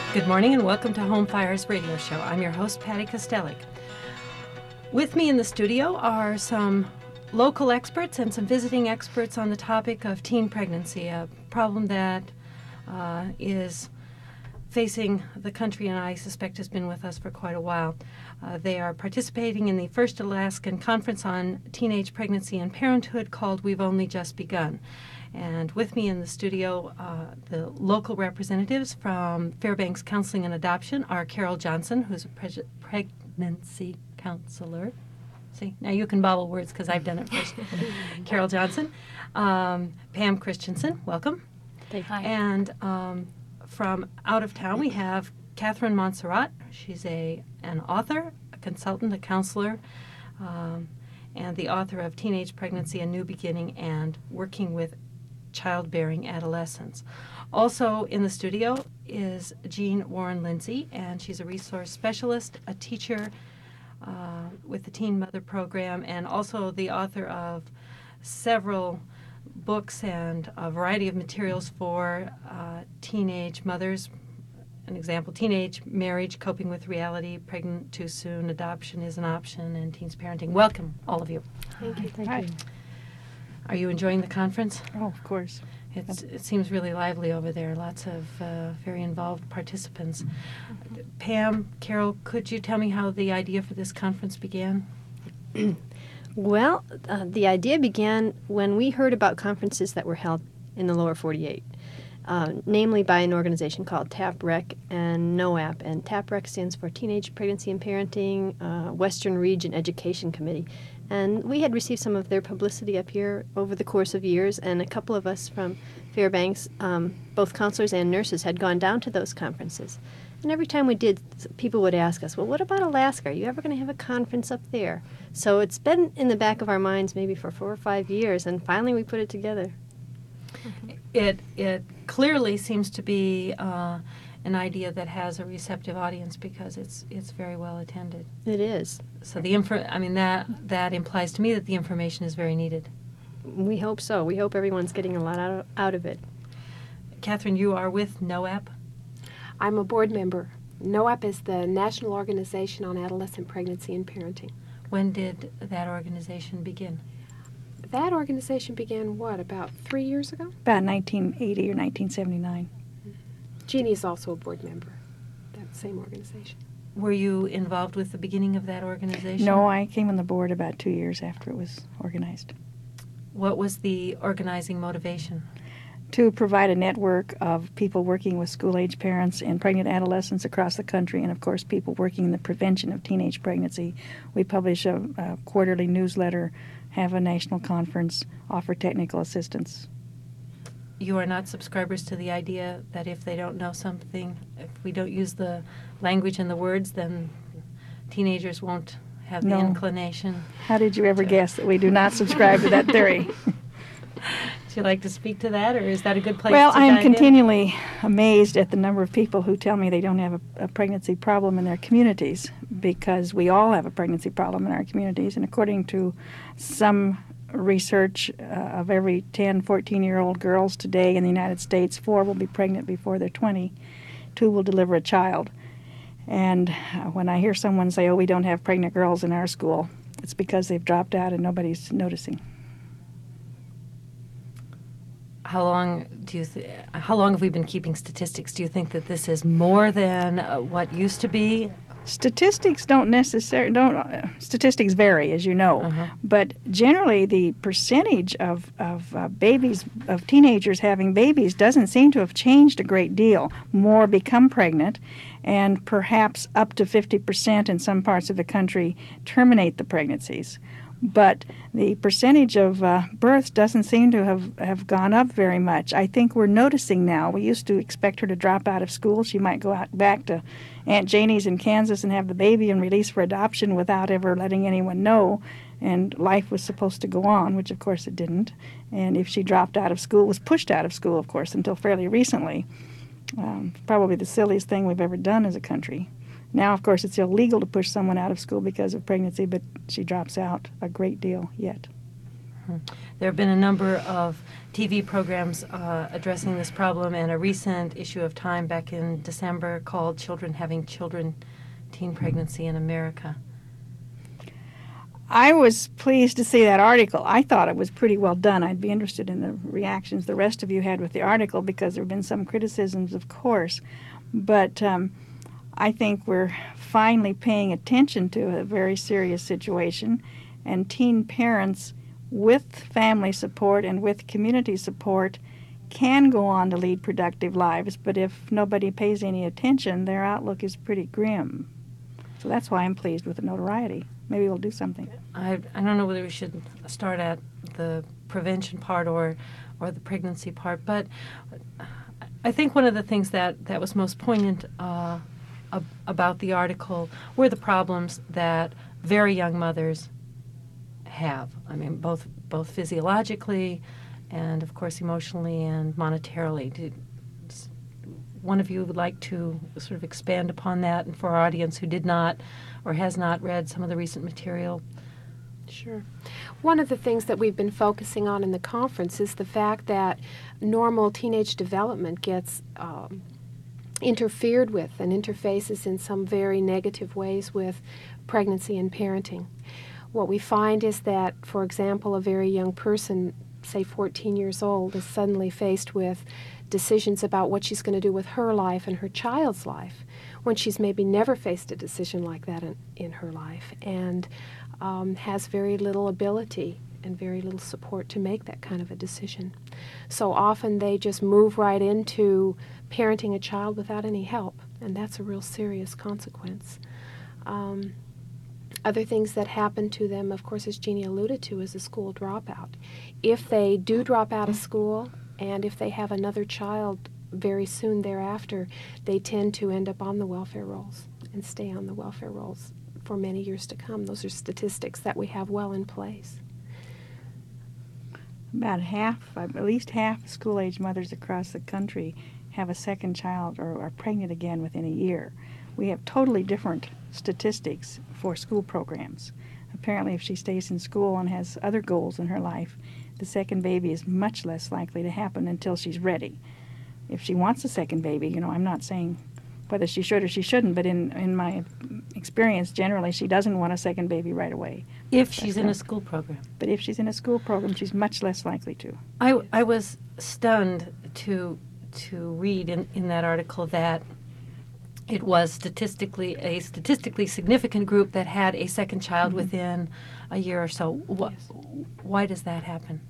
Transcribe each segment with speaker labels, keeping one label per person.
Speaker 1: Good morning and welcome to Home Fire's radio show. I'm your host, Patty Kostelik. With me in the studio are some local experts and some visiting experts on the topic of teen pregnancy, a problem that is facing the country and I suspect has been with us for quite a while. They are participating in the first Alaskan Conference on Teenage Pregnancy and Parenthood called We've Only Just Begun. And with me in the studio, the local representatives from Fairbanks Counseling and Adoption are Carol Johnson, who's a pregnancy counselor. See, now you can bobble words because I've done it first. Carol Johnson. Pam Christensen, welcome.
Speaker 2: Thank you.
Speaker 1: And from out of town, we have Catherine Montserrat. She's an author, a consultant, a counselor, and the author of Teenage Pregnancy, A New Beginning, and Working with Childbearing Adolescents. Also in the studio is Jean Warren Lindsay, and she's a resource specialist, a teacher with the Teen Mother Program, and also the author of several books and a variety of materials for teenage mothers. An example, Teenage Marriage, Coping with Reality, Pregnant Too Soon, Adoption is an Option, and Teens Parenting. Welcome, all of you.
Speaker 2: Thank you.
Speaker 3: Thank you.
Speaker 1: Are you enjoying the conference?
Speaker 3: Oh, of course.
Speaker 1: It seems really lively over there. Lots of very involved participants. Pam, Carol, could you tell me how the idea for this conference began?
Speaker 2: Well, the idea began when we heard about conferences that were held in the lower 48, namely by an organization called TAPREC and NOAP. And TAPREC stands for Teenage Pregnancy and Parenting Western Region Education Committee. And we had received some of their publicity up here over the course of years, and a couple of us from Fairbanks, both counselors and nurses, had gone down to those conferences. And every time we did, people would ask us, well, what about Alaska? Are you ever going to have a conference up there? So it's been in the back of our minds maybe for 4 or 5 years, and finally we put it together.
Speaker 1: It clearly seems to be an idea that has a receptive audience because it's very well attended.
Speaker 2: It is.
Speaker 1: So that implies to me that the information is very needed.
Speaker 2: We hope so. We hope everyone's getting a lot out of it.
Speaker 1: Catherine, you are with NOAP.
Speaker 4: I'm a board member. NOAP is the National Organization on Adolescent Pregnancy and Parenting.
Speaker 1: When did that organization begin?
Speaker 4: That organization began, about 3 years ago?
Speaker 3: About 1980 or 1979.
Speaker 4: Jeannie is also a board member, that same organization.
Speaker 1: Were you involved with the beginning of that organization?
Speaker 3: No, I came on the board about 2 years after it was organized.
Speaker 1: What was the organizing motivation?
Speaker 3: To provide a network of people working with school-age parents and pregnant adolescents across the country, and of course people working in the prevention of teenage pregnancy. We publish a quarterly newsletter, have a national conference, offer technical assistance.
Speaker 1: You are not subscribers to the idea that if they don't know something, if we don't use the language and the words, then teenagers won't have the inclination.
Speaker 3: How did you ever guess that we do not subscribe to that theory?
Speaker 1: Would you like to speak to that, or is that a good place
Speaker 3: Well,
Speaker 1: to
Speaker 3: I'm
Speaker 1: dive
Speaker 3: continually amazed at the number of people who tell me they don't have a pregnancy problem in their communities, because we all have a pregnancy problem in our communities. And according to some research, of every 10, 14-year-old girls today in the United States, 4 will be pregnant before they're 20. 2 will deliver a child. And when I hear someone say, oh, we don't have pregnant girls in our school, it's because they've dropped out and nobody's noticing.
Speaker 1: How long have we been keeping statistics? Do you think that this is more than what used to be?
Speaker 3: Statistics statistics vary, as you know, but generally the percentage of babies, of teenagers having babies, doesn't seem to have changed a great deal. More become pregnant, and perhaps up to 50% in some parts of the country terminate the pregnancies. But the percentage of births doesn't seem to have gone up very much. I think we're noticing now. We used to expect her to drop out of school. She might go back to Aunt Janie's in Kansas and have the baby and release for adoption without ever letting anyone know. And life was supposed to go on, which of course it didn't. And if she dropped out of school, was pushed out of school, of course, until fairly recently. Probably the silliest thing we've ever done as a country. Now, of course, it's illegal to push someone out of school because of pregnancy, but she drops out a great deal yet.
Speaker 1: There have been a number of TV programs addressing this problem, and a recent issue of Time back in December called Children Having Children, Teen Pregnancy in America.
Speaker 3: I was pleased to see that article. I thought it was pretty well done. I'd be interested in the reactions the rest of you had with the article, because there have been some criticisms, of course. But I think we're finally paying attention to a very serious situation, and teen parents with family support and with community support can go on to lead productive lives, but if nobody pays any attention, their outlook is pretty grim. So that's why I'm pleased with the notoriety. Maybe we'll do something.
Speaker 1: I don't know whether we should start at the prevention part or the pregnancy part, but I think one of the things that was most poignant about the article were the problems that very young mothers have. I mean, both physiologically and, of course, emotionally and monetarily. Did one of you would like to sort of expand upon that, and for our audience who did not or has not read some of the recent material?
Speaker 4: Sure. One of the things that we've been focusing on in the conference is the fact that normal teenage development gets interfered with and interfaces in some very negative ways with pregnancy and parenting. What we find is that, for example, a very young person, say 14 years old, is suddenly faced with decisions about what she's going to do with her life and her child's life, when she's maybe never faced a decision like that in her life, and has very little ability and very little support to make that kind of a decision. So often they just move right into parenting a child without any help, and that's a real serious consequence. Other things that happen to them, of course, as Jeannie alluded to, is a school dropout. If they do drop out of school, and if they have another child very soon thereafter, they tend to end up on the welfare rolls and stay on the welfare rolls for many years to come. Those are statistics that we have well in place.
Speaker 3: About half, at least half of school-age mothers across the country have a second child or are pregnant again within a year. We have totally different statistics for school programs. Apparently, if she stays in school and has other goals in her life, the second baby is much less likely to happen until she's ready. If she wants a second baby, I'm not saying whether she should or she shouldn't, but in my experience, generally, she doesn't want a second baby right away.
Speaker 1: If she's in a school program.
Speaker 3: But if she's in a school program, she's much less likely to.
Speaker 1: I was stunned to read in that article that it was a statistically significant group that had a second child within a year or so. Why does that happen?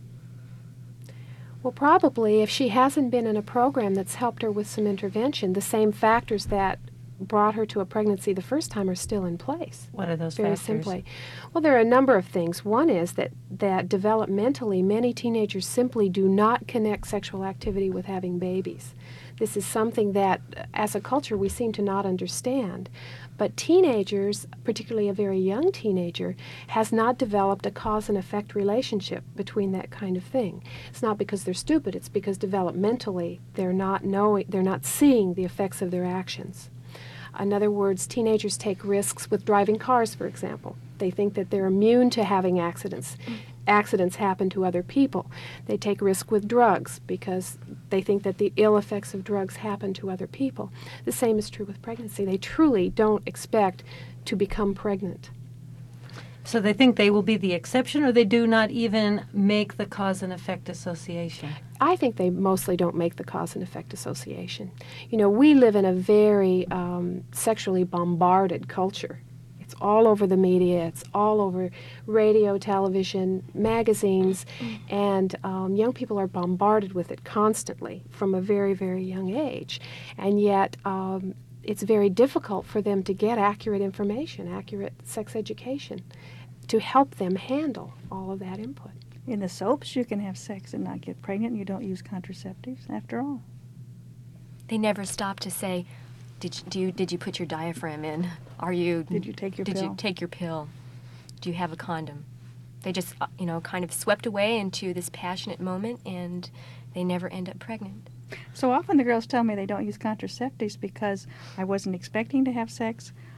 Speaker 4: Well, probably if she hasn't been in a program that's helped her with some intervention, the same factors that brought her to a pregnancy the first time are still in place.
Speaker 1: What are those
Speaker 4: Very
Speaker 1: factors?
Speaker 4: simply. Well, there are a number of things. One is that developmentally, many teenagers simply do not connect sexual activity with having babies. This is something that, as a culture, we seem to not understand. But teenagers, particularly a very young teenager, has not developed a cause and effect relationship between that kind of thing. It's not because they're stupid, it's because developmentally they're not seeing the effects of their actions. In other words, teenagers take risks with driving cars, for example. They think that they're immune to having accidents. Accidents happen to other people. They take risk with drugs because they think that the ill effects of drugs happen to other people. The same is true with pregnancy. They truly don't expect to become pregnant.
Speaker 1: So they think they will be the exception, or they do not even make the cause and effect association?
Speaker 4: I think they mostly don't make the cause and effect association. We live in a very sexually bombarded culture. It's all over the media, it's all over radio, television, magazines, and young people are bombarded with it constantly from a very, very young age. And yet it's very difficult for them to get accurate information, accurate sex education, to help them handle all of that input.
Speaker 3: In the soaps, you can have sex and not get pregnant, and you don't use contraceptives, after all.
Speaker 5: They never stop to say, did you put your diaphragm in?
Speaker 3: Did you take your pill?
Speaker 5: Did you take your pill? Do you have a condom? They just, kind of swept away into this passionate moment, and they never end up pregnant.
Speaker 3: So often the girls tell me they don't use contraceptives because I wasn't expecting to have sex.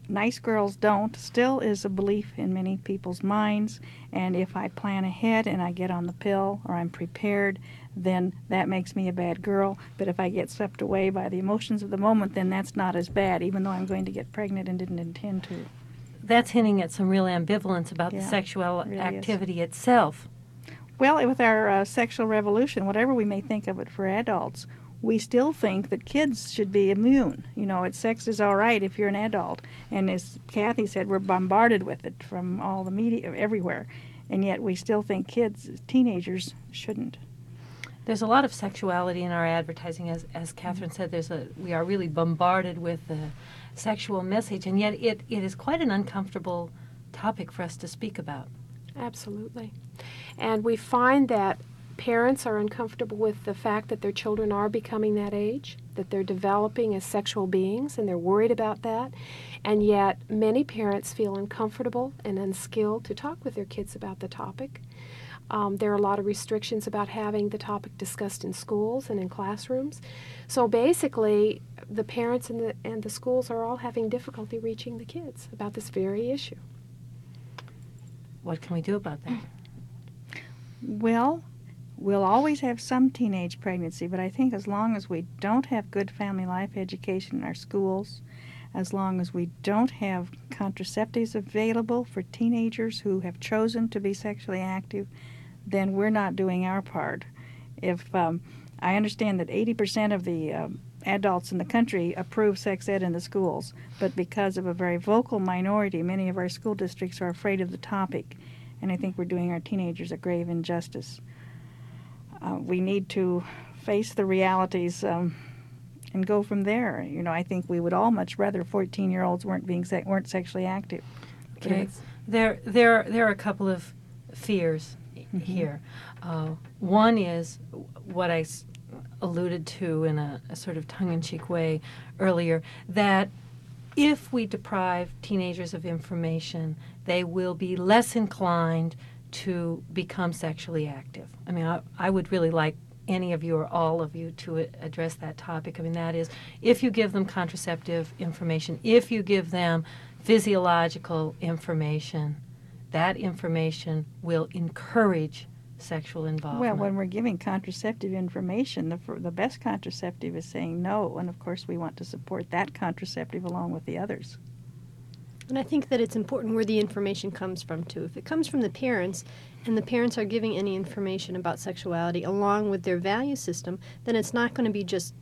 Speaker 3: nice girls don't still is a belief in many people's minds, and if I plan ahead and I get on the pill or I'm prepared, then that makes me a bad girl. But if I get swept away by the emotions of the moment, then that's not as bad, even though I'm going to get pregnant and didn't intend to.
Speaker 1: That's hinting at some real ambivalence about the
Speaker 3: Yeah,
Speaker 1: sexual
Speaker 3: it really
Speaker 1: activity itself.
Speaker 3: Well, with our sexual revolution, whatever we may think of it for adults, we still think that kids should be immune. You know, sex is all right if you're an adult. And as Kathy said, we're bombarded with it from all the media, everywhere. And yet we still think kids, teenagers, shouldn't.
Speaker 1: There's a lot of sexuality in our advertising, as Catherine said. We are really bombarded with the sexual message, and yet it is quite an uncomfortable topic for us to speak about.
Speaker 4: Absolutely. And we find that parents are uncomfortable with the fact that their children are becoming that age, that they're developing as sexual beings, and they're worried about that. And yet many parents feel uncomfortable and unskilled to talk with their kids about the topic. There are a lot of restrictions about having the topic discussed in schools and in classrooms. So basically, the parents and the schools are all having difficulty reaching the kids about this very issue.
Speaker 1: What can we do about that?
Speaker 3: Well, we'll always have some teenage pregnancy, but I think as long as we don't have good family life education in our schools, as long as we don't have contraceptives available for teenagers who have chosen to be sexually active, then we're not doing our part. If I understand that 80% of the adults in the country approve sex ed in the schools, but because of a very vocal minority, many of our school districts are afraid of the topic, and I think we're doing our teenagers a grave injustice. We need to face the realities and go from there. You know, I think we would all much rather 14-year-olds weren't sexually active.
Speaker 1: Okay, there are a couple of fears here. One is what I alluded to in a sort of tongue-in-cheek way earlier, that if we deprive teenagers of information, they will be less inclined to become sexually active. I mean, I would really like any of you or all of you to address that topic. I mean, that is, if you give them contraceptive information, if you give them physiological information, that information will encourage sexual involvement.
Speaker 3: Well, when we're giving contraceptive information, the best contraceptive is saying no, and of course we want to support that contraceptive along with the others.
Speaker 2: And I think that it's important where the information comes from, too. If it comes from the parents, and the parents are giving any information about sexuality along with their value system, then it's not going to be just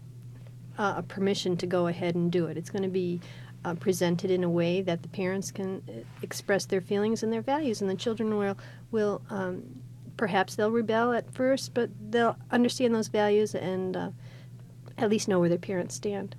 Speaker 2: a permission to go ahead and do it. It's going to be presented in a way that the parents can express their feelings and their values, and the children will perhaps they'll rebel at first, but they'll understand those values and at least know where their parents stand.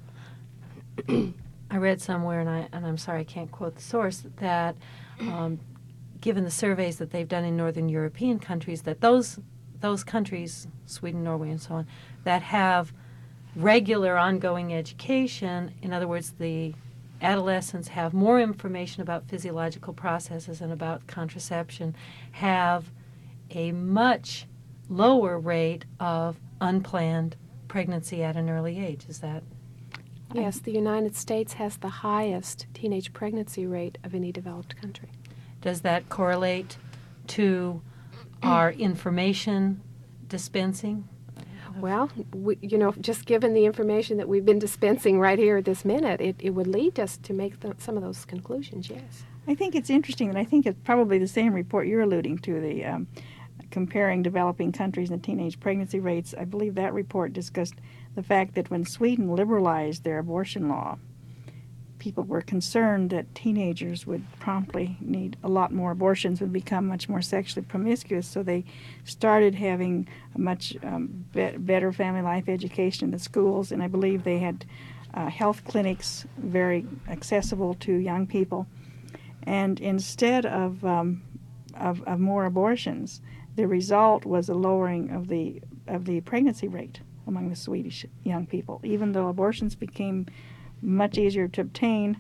Speaker 1: I read somewhere, and I'm sorry I can't quote the source, that given the surveys that they've done in Northern European countries, that those countries, Sweden, Norway, and so on, that have regular ongoing education, in other words, the adolescents have more information about physiological processes and about contraception, have a much lower rate of unplanned pregnancy at an early age. Is that?
Speaker 4: Yes, the United States has the highest teenage pregnancy rate of any developed country.
Speaker 1: Does that correlate to our information dispensing?
Speaker 4: Well, just given the information that we've been dispensing right here at this minute, it would lead us to make some of those conclusions, yes.
Speaker 3: I think it's interesting, and I think it's probably the same report you're alluding to, the comparing developing countries and teenage pregnancy rates. I believe that report discussed the fact that when Sweden liberalized their abortion law, people were concerned that teenagers would promptly need a lot more abortions, would become much more sexually promiscuous, so they started having a much better family life education in the schools, and I believe they had health clinics very accessible to young people. And instead of more abortions, the result was a lowering of the pregnancy rate among the Swedish young people. Even though abortions became much easier to obtain,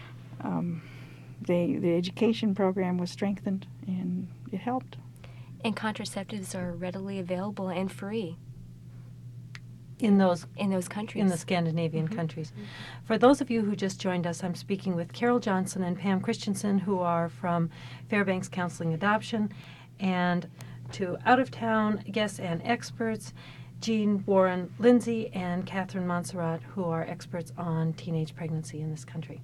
Speaker 3: the education program was strengthened, and it helped.
Speaker 5: And contraceptives are readily available and free.
Speaker 1: in those
Speaker 5: countries.
Speaker 1: in the Scandinavian countries. For those of you who just joined us, I'm speaking with Carol Johnson and Pam Christensen, who are from Fairbanks Counseling Adoption, and to out-of-town guests and experts, Jean Warren Lindsay and Catherine Montserrat, who are experts on teenage pregnancy in this country.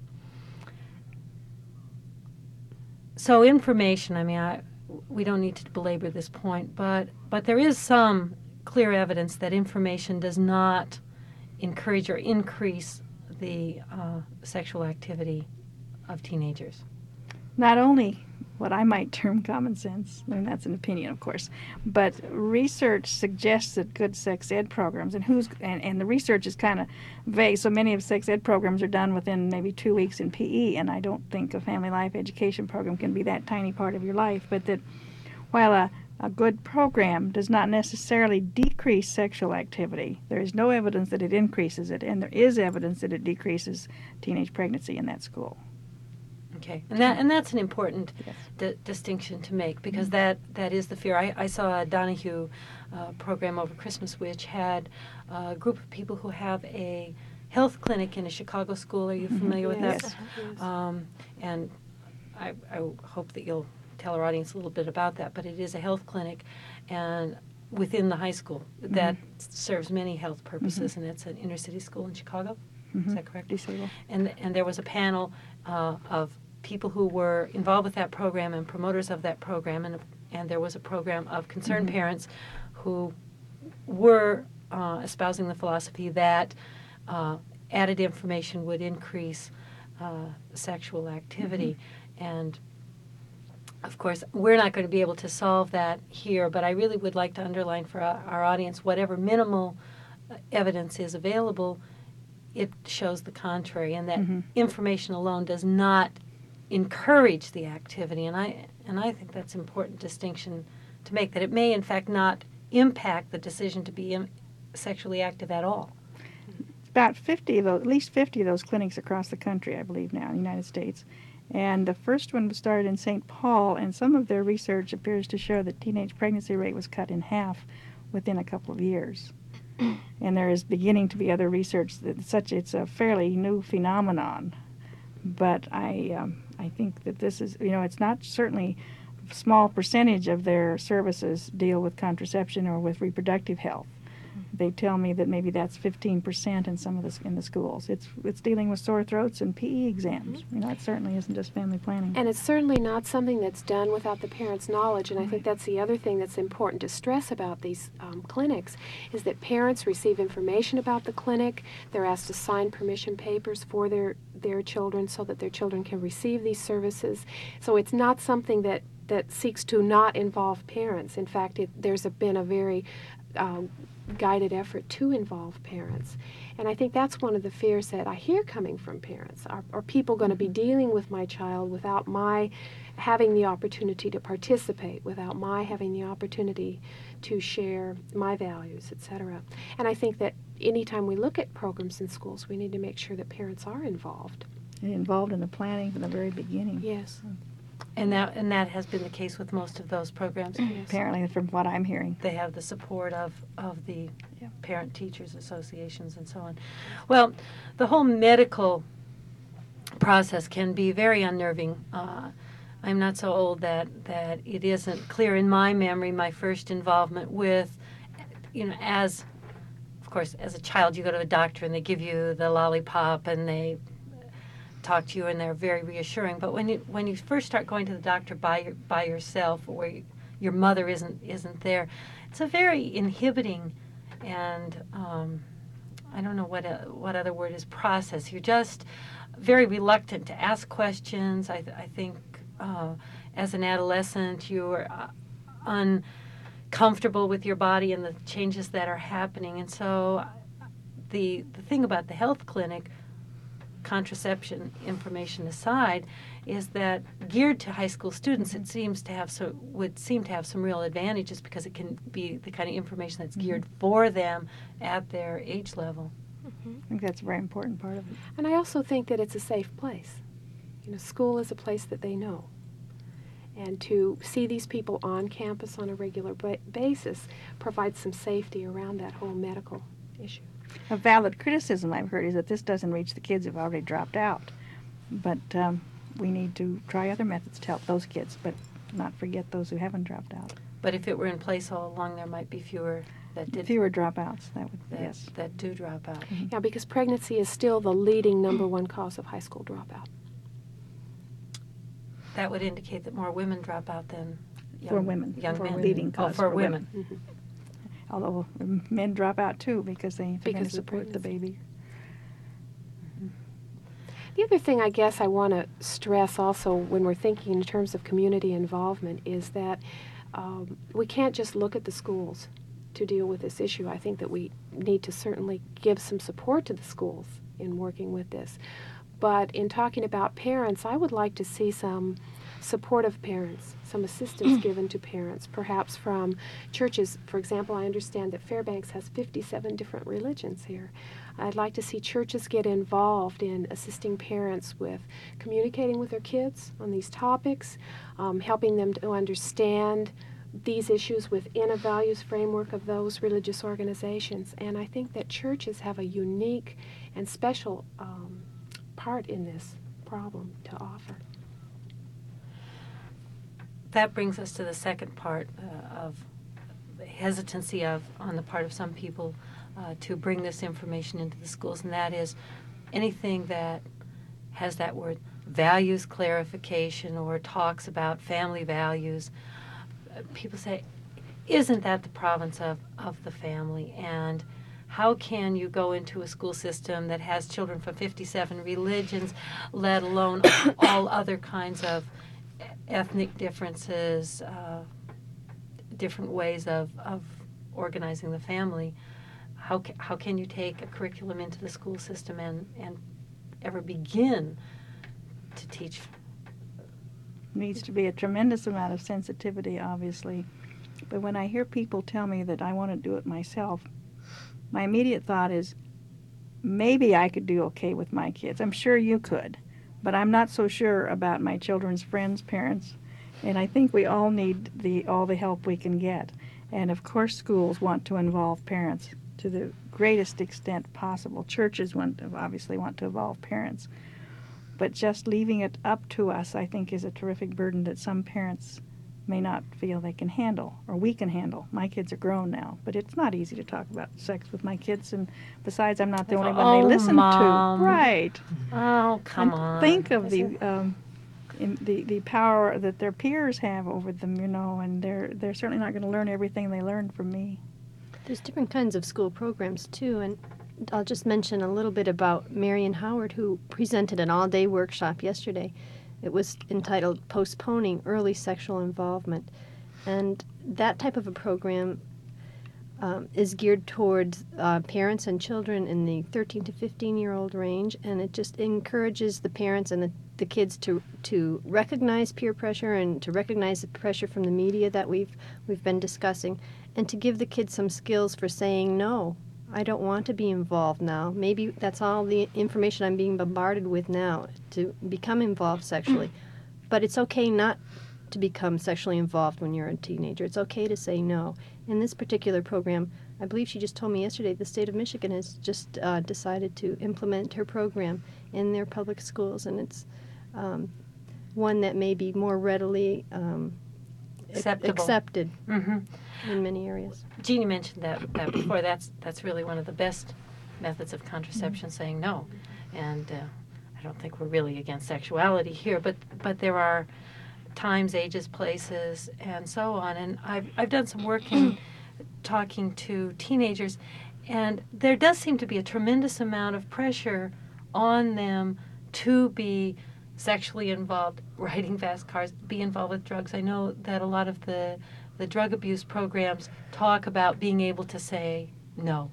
Speaker 1: So information, I mean, we don't need to belabor this point, but there is some clear evidence that information does not encourage or increase the sexual activity of teenagers.
Speaker 3: Not only what I might term common sense, and that's an opinion, of course, but research suggests that good sex ed programs, and the research is kind of vague, so many of sex ed programs are done within maybe 2 weeks in PE, and I don't think a family life education program can be that tiny part of your life, but that while a good program does not necessarily decrease sexual activity, there is no evidence that it increases it, and there is evidence that it decreases teenage pregnancy in that school.
Speaker 1: Okay, and that's an important distinction to make, because that is the fear. I saw a Donahue program over Christmas, which had a group of people who have a health clinic in a Chicago school. Are you familiar with that?
Speaker 3: Yes.
Speaker 1: And I hope that you'll tell our audience a little bit about that. But it is a health clinic, and within the high school that serves many health purposes, and it's an inner city school in Chicago. Is that correct?
Speaker 3: Disabled.
Speaker 1: And there was a panel of people who were involved with that program and promoters of that program, and there was a program of concerned parents who were espousing the philosophy that added information would increase sexual activity. And of course, we're not going to be able to solve that here, but I really would like to underline for our audience, whatever minimal evidence is available, it shows the contrary, and that information alone does not encourage the activity. And I think that's an important distinction to make, that it may in fact not impact the decision to be sexually active at all.
Speaker 3: About 50 of those, at least 50 of those clinics across the country, I believe now, in the United States. And the first one was started in St. Paul, and some of their research appears to show that teenage pregnancy rate was cut in half within a couple of years. And there is beginning to be other research that it's a fairly new phenomenon. But I think that this is, it's not certainly a small percentage of their services deal with contraception or with reproductive health. They tell me that maybe that's 15% in some of in the schools. It's dealing with sore throats and PE exams. It certainly isn't just family planning.
Speaker 4: And it's certainly not something that's done without the parents' knowledge. And I think that's the other thing that's important to stress about these clinics, is that parents receive information about the clinic. They're asked to sign permission papers for their children so that their children can receive these services. So it's not something that seeks to not involve parents. In fact, there's been a very guided effort to involve parents. And I think that's one of the fears that I hear coming from parents. Are people going to be dealing with my child without my having the opportunity to participate, without my having the opportunity to share my values, etc.? And I think that anytime we look at programs in schools, we need to make sure that parents are involved.
Speaker 3: And involved in the planning from the very beginning.
Speaker 4: Yes.
Speaker 1: And that has been the case with most of those programs.
Speaker 3: Apparently, from what I'm hearing.
Speaker 1: They have the support of the parent-teachers associations and so on. Well, the whole medical process can be very unnerving. I'm not so old that it isn't clear in my memory my first involvement with, as a child you go to a doctor and they give you the lollipop and they talk to you and they're very reassuring. But when you first start going to the doctor by yourself, or your mother isn't there, it's a very inhibiting and I don't know what other word is, process. You're just very reluctant to ask questions. I think as an adolescent you're uncomfortable with your body and the changes that are happening. And so the thing about the health clinic, contraception information aside, is that geared to high school students, it would seem to have some real advantages, because it can be the kind of information that's geared for them at their age level.
Speaker 3: I think that's a very important part of it.
Speaker 4: And I also think that it's a safe place. School is a place that they know. And to see these people on campus on a regular basis provides some safety around that whole medical issue.
Speaker 3: A valid criticism I've heard is that this doesn't reach the kids who've already dropped out. But we need to try other methods to help those kids, but not forget those who haven't dropped out.
Speaker 1: But if it were in place all along, there might be fewer that did
Speaker 3: Fewer dropouts, that would,
Speaker 1: that,
Speaker 3: yes.
Speaker 1: that do drop out.
Speaker 4: Yeah, because pregnancy is still the leading number one cause of high school dropout.
Speaker 1: That would indicate that more women drop out than
Speaker 3: For women.
Speaker 1: young
Speaker 3: For
Speaker 1: men.
Speaker 3: women. Leading cause
Speaker 1: for
Speaker 3: for
Speaker 1: women.
Speaker 3: women. Although men drop out too because they're going
Speaker 4: Because
Speaker 3: to
Speaker 4: of
Speaker 3: support the
Speaker 4: pregnancy.
Speaker 3: baby.
Speaker 4: The other thing I guess I want to stress also when we're thinking in terms of community involvement is that we can't just look at the schools to deal with this issue. I think that we need to certainly give some support to the schools in working with this. But in talking about parents, I would like to see some support of parents, some assistance given to parents, perhaps from churches. For example, I understand that Fairbanks has 57 different religions here. I'd like to see churches get involved in assisting parents with communicating with their kids on these topics, helping them to understand these issues within a values framework of those religious organizations. And I think that churches have a unique and special part in this problem to offer.
Speaker 1: That brings us to the second part of the hesitancy on the part of some people to bring this information into the schools, and that is anything that has that word values clarification or talks about family values. People say, isn't that the province of the family? And how can you go into a school system that has children from 57 religions, let alone all other kinds of ethnic differences, different ways of organizing the family? How can you take a curriculum into the school system and ever begin to teach?
Speaker 3: Needs to be a tremendous amount of sensitivity, obviously. But when I hear people tell me that I want to do it myself, my immediate thought is, maybe I could do okay with my kids. I'm sure you could, but I'm not so sure about my children's friends' parents. And I think we all need all the help we can get. And of course, schools want to involve parents to the greatest extent possible. Churches obviously want to involve parents. But just leaving it up to us, I think, is a terrific burden that some parents may not feel they can handle, or we can handle. My kids are grown now, but it's not easy to talk about sex with my kids, and besides, I'm not the only one they listen
Speaker 1: Mom.
Speaker 3: to. Right.
Speaker 1: Oh, come
Speaker 3: And
Speaker 1: on.
Speaker 3: think of the power that their peers have over them, and they're certainly not going to learn everything they learned from me.
Speaker 2: There's different kinds of school programs, too, and I'll just mention a little bit about Marion Howard, who presented an all-day workshop yesterday. It was entitled Postponing Early Sexual Involvement. And that type of a program is geared towards parents and children in the 13 to 15-year-old range, and it just encourages the parents and the kids to recognize peer pressure and to recognize the pressure from the media that we've been discussing, and to give the kids some skills for saying no. I don't want to be involved now. Maybe that's all the information I'm being bombarded with now, to become involved sexually. But it's okay not to become sexually involved when you're a teenager. It's okay to say no. In this particular program, I believe she just told me yesterday, the state of Michigan has just decided to implement her program in their public schools, and it's one that may be more readily accepted in many areas.
Speaker 1: Jeannie mentioned that before. That's really one of the best methods of contraception, saying no. And I don't think we're really against sexuality here, but there are times, ages, places, and so on. And I've done some work in talking to teenagers, and there does seem to be a tremendous amount of pressure on them to be sexually involved, riding fast cars, be involved with drugs. I know that a lot of the drug abuse programs talk about being able to say no.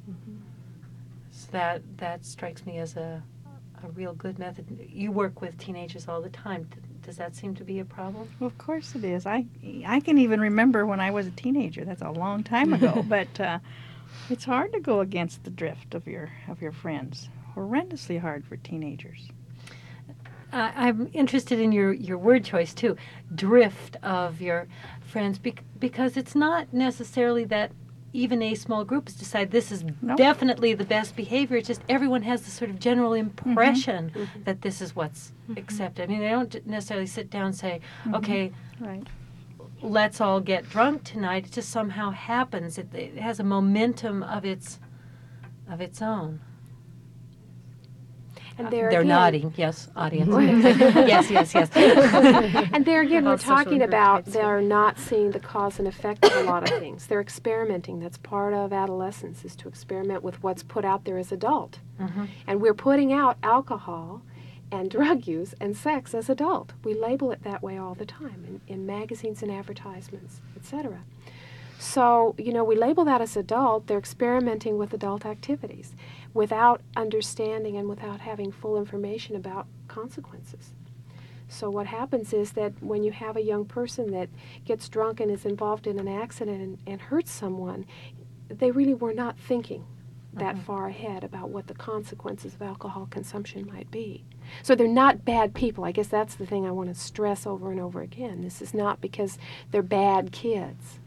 Speaker 1: So that strikes me as a real good method. You work with teenagers all the time. Does that seem to be a problem?
Speaker 3: Well, of course it is. I can even remember when I was a teenager. That's a long time ago. But it's hard to go against the drift of your friends. Horrendously hard for teenagers.
Speaker 1: I'm interested in your word choice too, drift of your friends, because it's not necessarily that even a small group has decided this is
Speaker 3: Nope.
Speaker 1: definitely the best behavior. It's just everyone has this sort of general impression that this is what's accepted. I mean, they don't necessarily sit down and say, okay,
Speaker 3: Right.
Speaker 1: let's all get drunk tonight. It just somehow happens. It has a momentum of its own.
Speaker 4: And there
Speaker 1: They're
Speaker 4: again,
Speaker 1: nodding. Yes, audience. Yes, yes, yes.
Speaker 4: And there again, we're
Speaker 1: About social
Speaker 4: talking
Speaker 1: group
Speaker 4: about
Speaker 1: types.
Speaker 4: they're not seeing the cause and effect of a lot of things. They're experimenting. That's part of adolescence, is to experiment with what's put out there as adult. And we're putting out alcohol and drug use and sex as adult. We label it that way all the time in magazines and advertisements, etc. So, we label that as adult. They're experimenting with adult activities without understanding and without having full information about consequences. So what happens is that when you have a young person that gets drunk and is involved in an accident and hurts someone, they really were not thinking that far ahead about what the consequences of alcohol consumption might be. So they're not bad people. I guess that's the thing I want to stress over and over again. This is not because they're bad kids.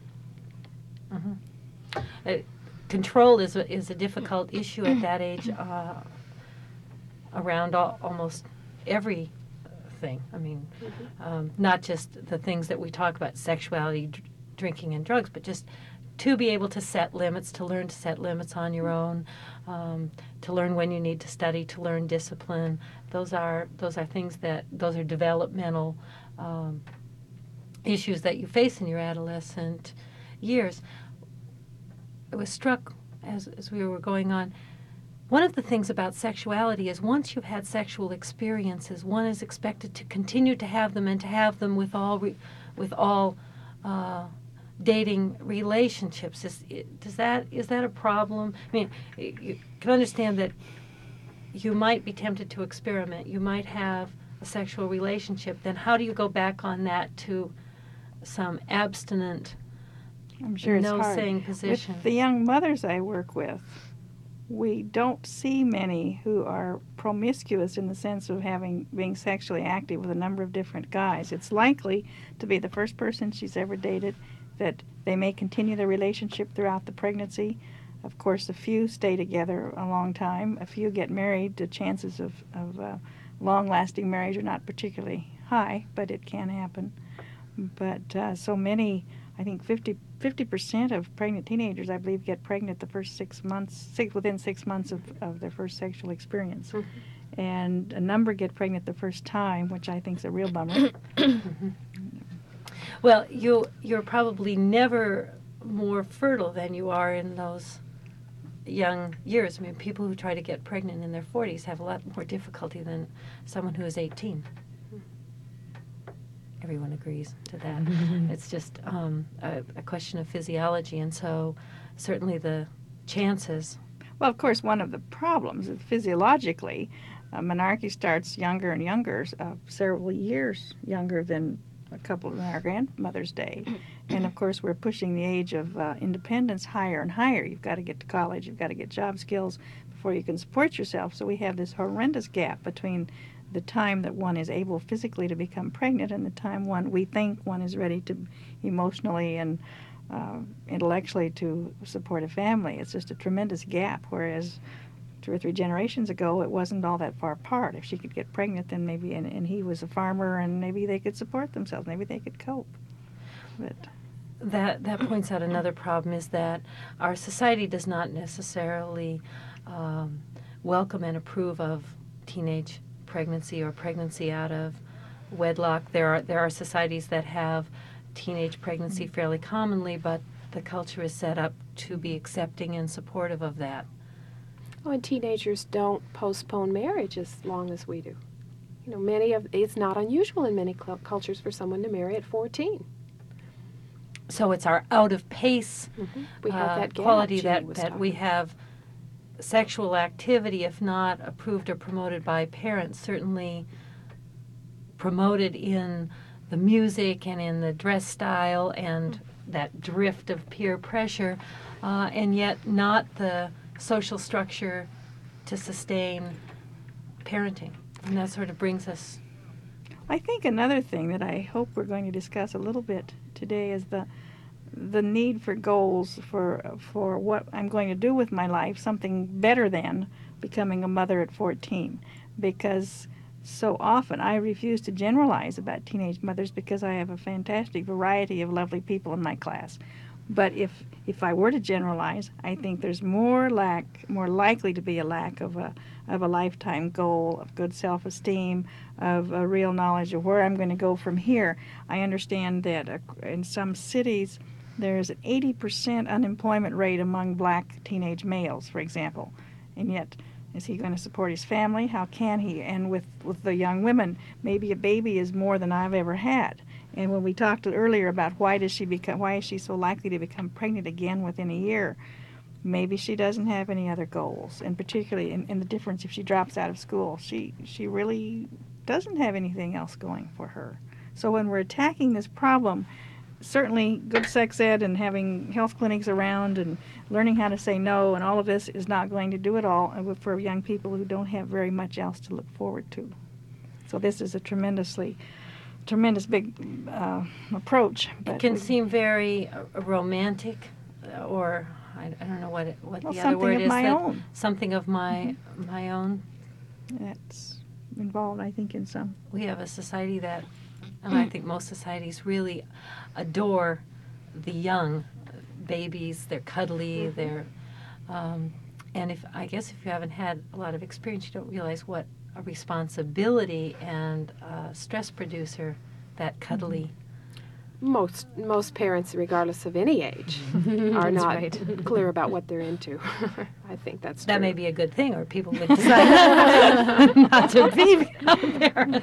Speaker 1: Control is a difficult issue at that age around almost everything. I mean, not just the things that we talk about, sexuality, drinking, and drugs, but just to be able to set limits, to learn to set limits on your own, to learn when you need to study, to learn discipline. Those are things those are developmental issues that you face in your adolescent years. I was struck as we were going on. One of the things about sexuality is once you've had sexual experiences, one is expected to continue to have them and to have them with all dating relationships. Is that a problem? I mean, you can understand that you might be tempted to experiment. You might have a sexual relationship. Then how do you go back on that to some abstinent,
Speaker 3: I'm sure it's hard.
Speaker 1: no-saying position?
Speaker 3: With the young mothers I work with, we don't see many who are promiscuous in the sense of being sexually active with a number of different guys. It's likely to be the first person she's ever dated, that they may continue the relationship throughout the pregnancy. Of course, a few stay together a long time. A few get married. The chances of long-lasting marriage are not particularly high, but it can happen. But so many, I think 50% of pregnant teenagers, I believe, get pregnant the first 6 months, within 6 months of their first sexual experience. And a number get pregnant the first time, which I think is a real bummer.
Speaker 1: Well, you're probably never more fertile than you are in those young years. I mean, people who try to get pregnant in their 40s have a lot more difficulty than someone who is 18. Everyone agrees to that. It's just a question of physiology, and so certainly the chances.
Speaker 3: Well, of course, one of the problems is physiologically, menarche starts younger and younger, several years younger than a couple of our grandmother's day. And of course, we're pushing the age of independence higher and higher. You've got to get to college, you've got to get job skills before you can support yourself. So we have this horrendous gap between the time that one is able physically to become pregnant and the time we think one is ready to emotionally and intellectually to support a family. It's just a tremendous gap, whereas 2 or 3 generations ago, it wasn't all that far apart. If she could get pregnant, then maybe, and he was a farmer, and maybe they could support themselves. Maybe they could cope. But
Speaker 1: that points out another problem, is that our society does not necessarily welcome and approve of teenage pregnancy or pregnancy out of wedlock. There are societies that have teenage pregnancy fairly commonly, but the culture is set up to be accepting and supportive of that.
Speaker 4: Oh, and teenagers don't postpone marriage as long as we do. It's not unusual in many cultures for someone to marry at 14.
Speaker 1: So it's our out of pace
Speaker 4: We have that gap
Speaker 1: quality
Speaker 4: Jean was
Speaker 1: that we
Speaker 4: talking
Speaker 1: have sexual activity, if not approved or promoted by parents, certainly promoted in the music and in the dress style and that drift of peer pressure, and yet not the social structure to sustain parenting. And that sort of brings us...
Speaker 3: I think another thing that I hope we're going to discuss a little bit today is the need for goals for what I'm going to do with my life, something better than becoming a mother at 14, because so often I refuse to generalize about teenage mothers because I have a fantastic variety of lovely people in my class. But if I were to generalize, I think there's more likely to be a lack of a lifetime goal, of good self-esteem, of a real knowledge of where I'm going to go from here. I understand that in some cities there's an 80% unemployment rate among black teenage males, for example, and yet is he going to support his family? How can he? And with the young women, maybe a baby is more than I've ever had. And when we talked earlier about why is she so likely to become pregnant again within a year, maybe she doesn't have any other goals. And particularly in the difference if she drops out of school, she really doesn't have anything else going for her. So when we're attacking this problem, certainly good sex ed and having health clinics around and learning how to say no and all of this is not going to do it all for young people who don't have very much else to look forward to. So this is a tremendous big approach. But
Speaker 1: it can seem very romantic, or I don't know what the other word is.
Speaker 3: Something of my own.
Speaker 1: Something of my own.
Speaker 3: That's involved, I think, in some.
Speaker 1: We have a society that, and I think most societies really adore the young babies. They're cuddly. They're, and I guess if you haven't had a lot of experience, you don't realize what a responsibility and stress producer that cuddly.
Speaker 4: Most parents, regardless of any age, are not clear about what they're into. I think that's true.
Speaker 1: That may be a good thing, or people would decide not to be out there.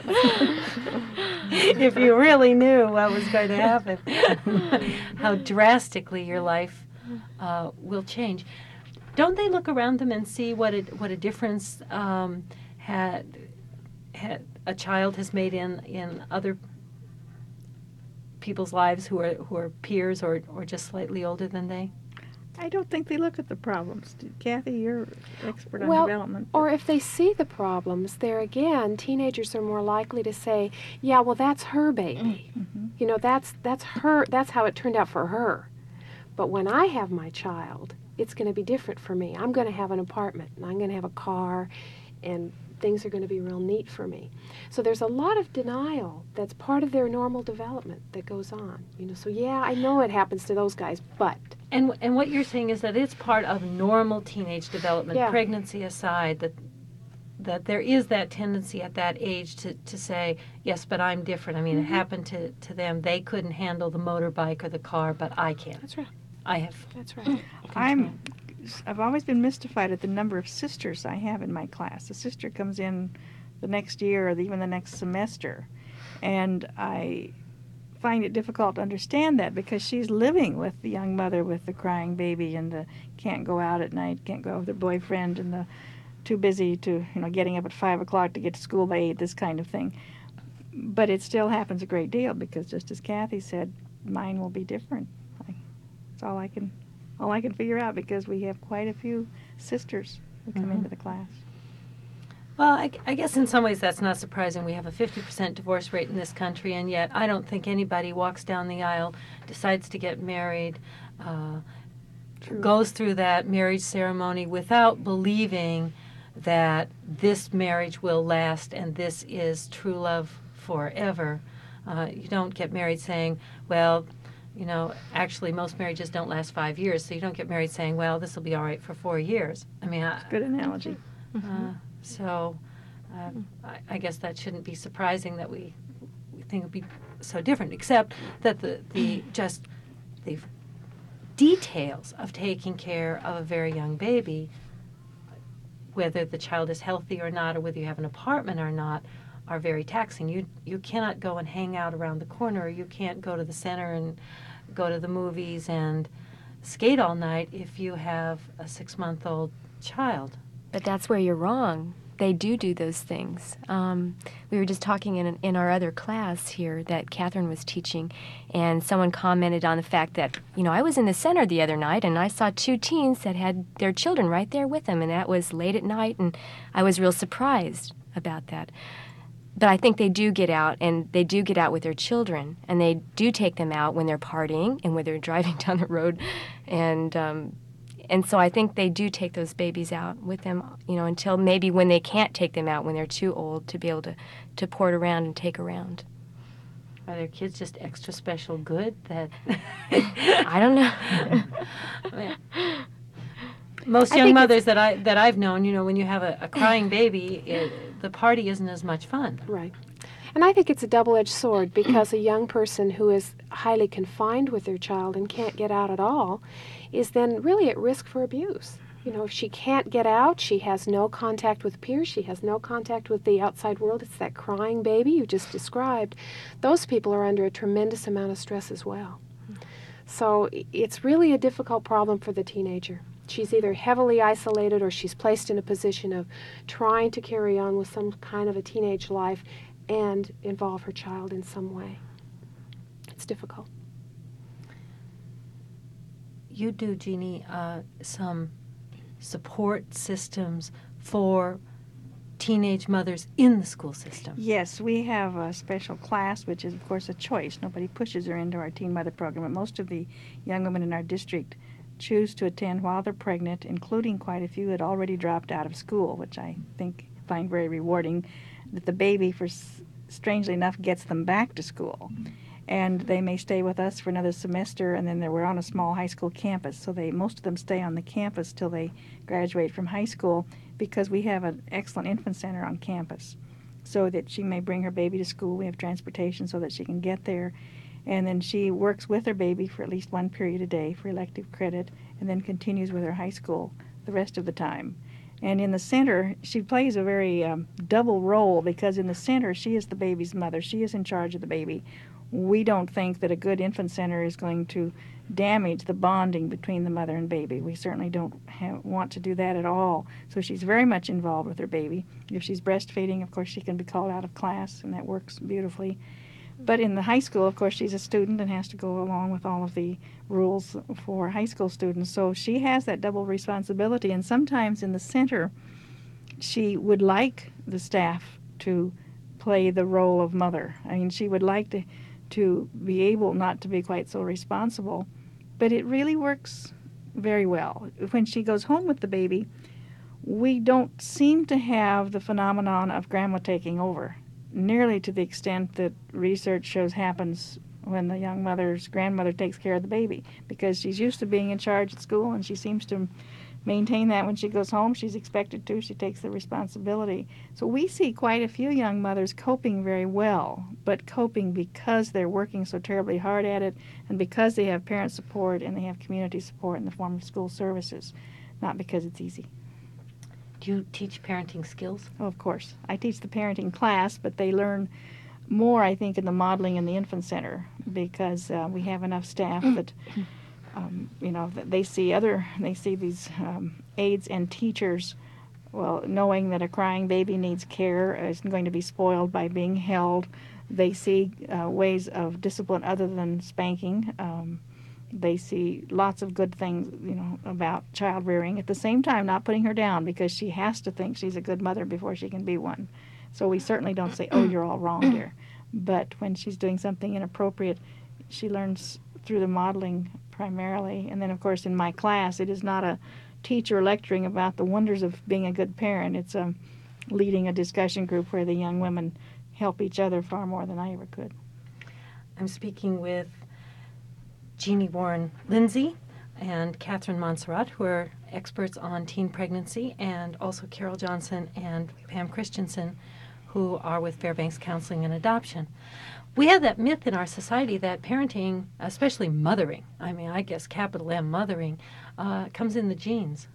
Speaker 1: If you really knew what was going to happen, how drastically your life will change. Don't they look around them and see what a difference had a child has made in other people's lives who are peers or just slightly older than they?
Speaker 3: I don't think they look at the problems. Kathy, you're expert on development.
Speaker 4: Or if they see the problems, there again, teenagers are more likely to say, yeah, well, that's her baby. Mm-hmm. You know, that's her, that's how it turned out for her. But when I have my child, it's going to be different for me. I'm going to have an apartment, and I'm going to have a car, and things are going to be real neat for me. So there's a lot of denial that's part of their normal development that goes on. You know, so yeah, I know it happens to those guys, but...
Speaker 1: And what you're saying is that it's part of normal teenage development,
Speaker 4: yeah.
Speaker 1: Pregnancy aside, that there is that tendency at that age to say, yes, but I'm different. I mean, mm-hmm. It happened to them. They couldn't handle the motorbike or the car, but I can.
Speaker 4: That's right.
Speaker 1: I have.
Speaker 4: That's right.
Speaker 3: I've always been mystified at the number of sisters I have in my class. A sister comes in the next year or even the next semester, and I find it difficult to understand that because she's living with the young mother with the crying baby and the can't go out at night, can't go out with her boyfriend, and the too busy to, getting up at 5 o'clock to get to school by 8, this kind of thing. But it still happens a great deal because, just as Kathy said, mine will be different. That's all I can figure out because we have quite a few sisters who come into the class.
Speaker 1: Well, I guess in some ways that's not surprising. We have a 50% divorce rate in this country, and yet I don't think anybody walks down the aisle, decides to get married, goes through that marriage ceremony without believing that this marriage will last and this is true love forever. You don't get married saying, well, actually most marriages don't last 5 years, so you don't get married saying, well, this will be all right for 4 years. I mean,
Speaker 3: good analogy.
Speaker 1: So I guess that shouldn't be surprising that we think it would be so different, except that the details of taking care of a very young baby, whether the child is healthy or not, or whether you have an apartment or not, are very taxing. You cannot go and hang out around the corner, or you can't go to the center and go to the movies and skate all night if you have a 6-month-old child.
Speaker 5: But that's where you're wrong. They do those things. We were just talking in our other class here that Catherine was teaching, and someone commented on the fact that, I was in the center the other night, and I saw 2 teens that had their children right there with them, and that was late at night, and I was real surprised about that. But I think they do get out, and they do get out with their children, and they do take them out when they're partying and when they're driving down the road, and so I think they do take those babies out with them, until maybe when they can't take them out when they're too old to be able to port around and take around.
Speaker 1: Are their kids just extra special good that
Speaker 5: I don't know.
Speaker 1: Most young mothers that I've known, when you have a crying baby, the party isn't as much fun.
Speaker 4: Right. And I think it's a double-edged sword, because a young person who is highly confined with their child and can't get out at all is then really at risk for abuse. If she can't get out, she has no contact with peers, she has no contact with the outside world. It's that crying baby you just described. Those people are under a tremendous amount of stress as well. So it's really a difficult problem for the teenager. She's either heavily isolated or she's placed in a position of trying to carry on with some kind of a teenage life and involve her child in some way. It's difficult.
Speaker 1: You do, Jeannie, some support systems for teenage mothers in the school system.
Speaker 3: Yes, we have a special class, which is, of course, a choice. Nobody pushes her into our Teen Mother program, but most of the young women in our district choose to attend while they're pregnant, including quite a few who had already dropped out of school, which I find very rewarding, that the baby, strangely enough, gets them back to school. And they may stay with us for another semester, and then we're on a small high school campus, so most of them stay on the campus till they graduate from high school, because we have an excellent infant center on campus, so that she may bring her baby to school. We have transportation so that she can get there, and then she works with her baby for at least one period a day for elective credit, and then continues with her high school the rest of the time. And in the center, she plays a very double role, because in the center, she is the baby's mother. She is in charge of the baby. We don't think that a good infant center is going to damage the bonding between the mother and baby. We certainly don't want to do that at all. So she's very much involved with her baby. If she's breastfeeding, of course, she can be called out of class, and that works beautifully. But in the high school, of course, she's a student and has to go along with all of the rules for high school students. So she has that double responsibility. And sometimes in the center, she would like the staff to play the role of mother. I mean, she would like to be able not to be quite so responsible. But it really works very well. When she goes home with the baby, we don't seem to have the phenomenon of grandma taking over, nearly to the extent that research shows happens when the young mother's grandmother takes care of the baby, because she's used to being in charge at school, and she seems to maintain that when she goes home. She's expected to. She takes the responsibility. So we see quite a few young mothers coping very well, but coping because they're working so terribly hard at it, and because they have parent support and they have community support in the form of school services, not because it's easy.
Speaker 1: Do you teach parenting skills?
Speaker 3: Oh, of course. I teach the parenting class, but they learn more, I think, in the modeling in the infant center, because we have enough staff that they see these aides and teachers, knowing that a crying baby needs care, isn't going to be spoiled by being held. They see ways of discipline other than spanking. They see lots of good things, about child rearing. At the same time, not putting her down, because she has to think she's a good mother before she can be one. So we certainly don't say, "Oh, you're all wrong, dear." But when she's doing something inappropriate, she learns through the modeling primarily. And then, of course, in my class, it is not a teacher lecturing about the wonders of being a good parent. It's leading a discussion group where the young women help each other far more than I ever could.
Speaker 1: I'm speaking with Jeannie Warren Lindsay and Catherine Montserrat, who are experts on teen pregnancy, and also Carol Johnson and Pam Christensen, who are with Fairbanks Counseling and Adoption. We have that myth in our society that parenting, especially mothering, I guess capital M mothering, comes in the genes.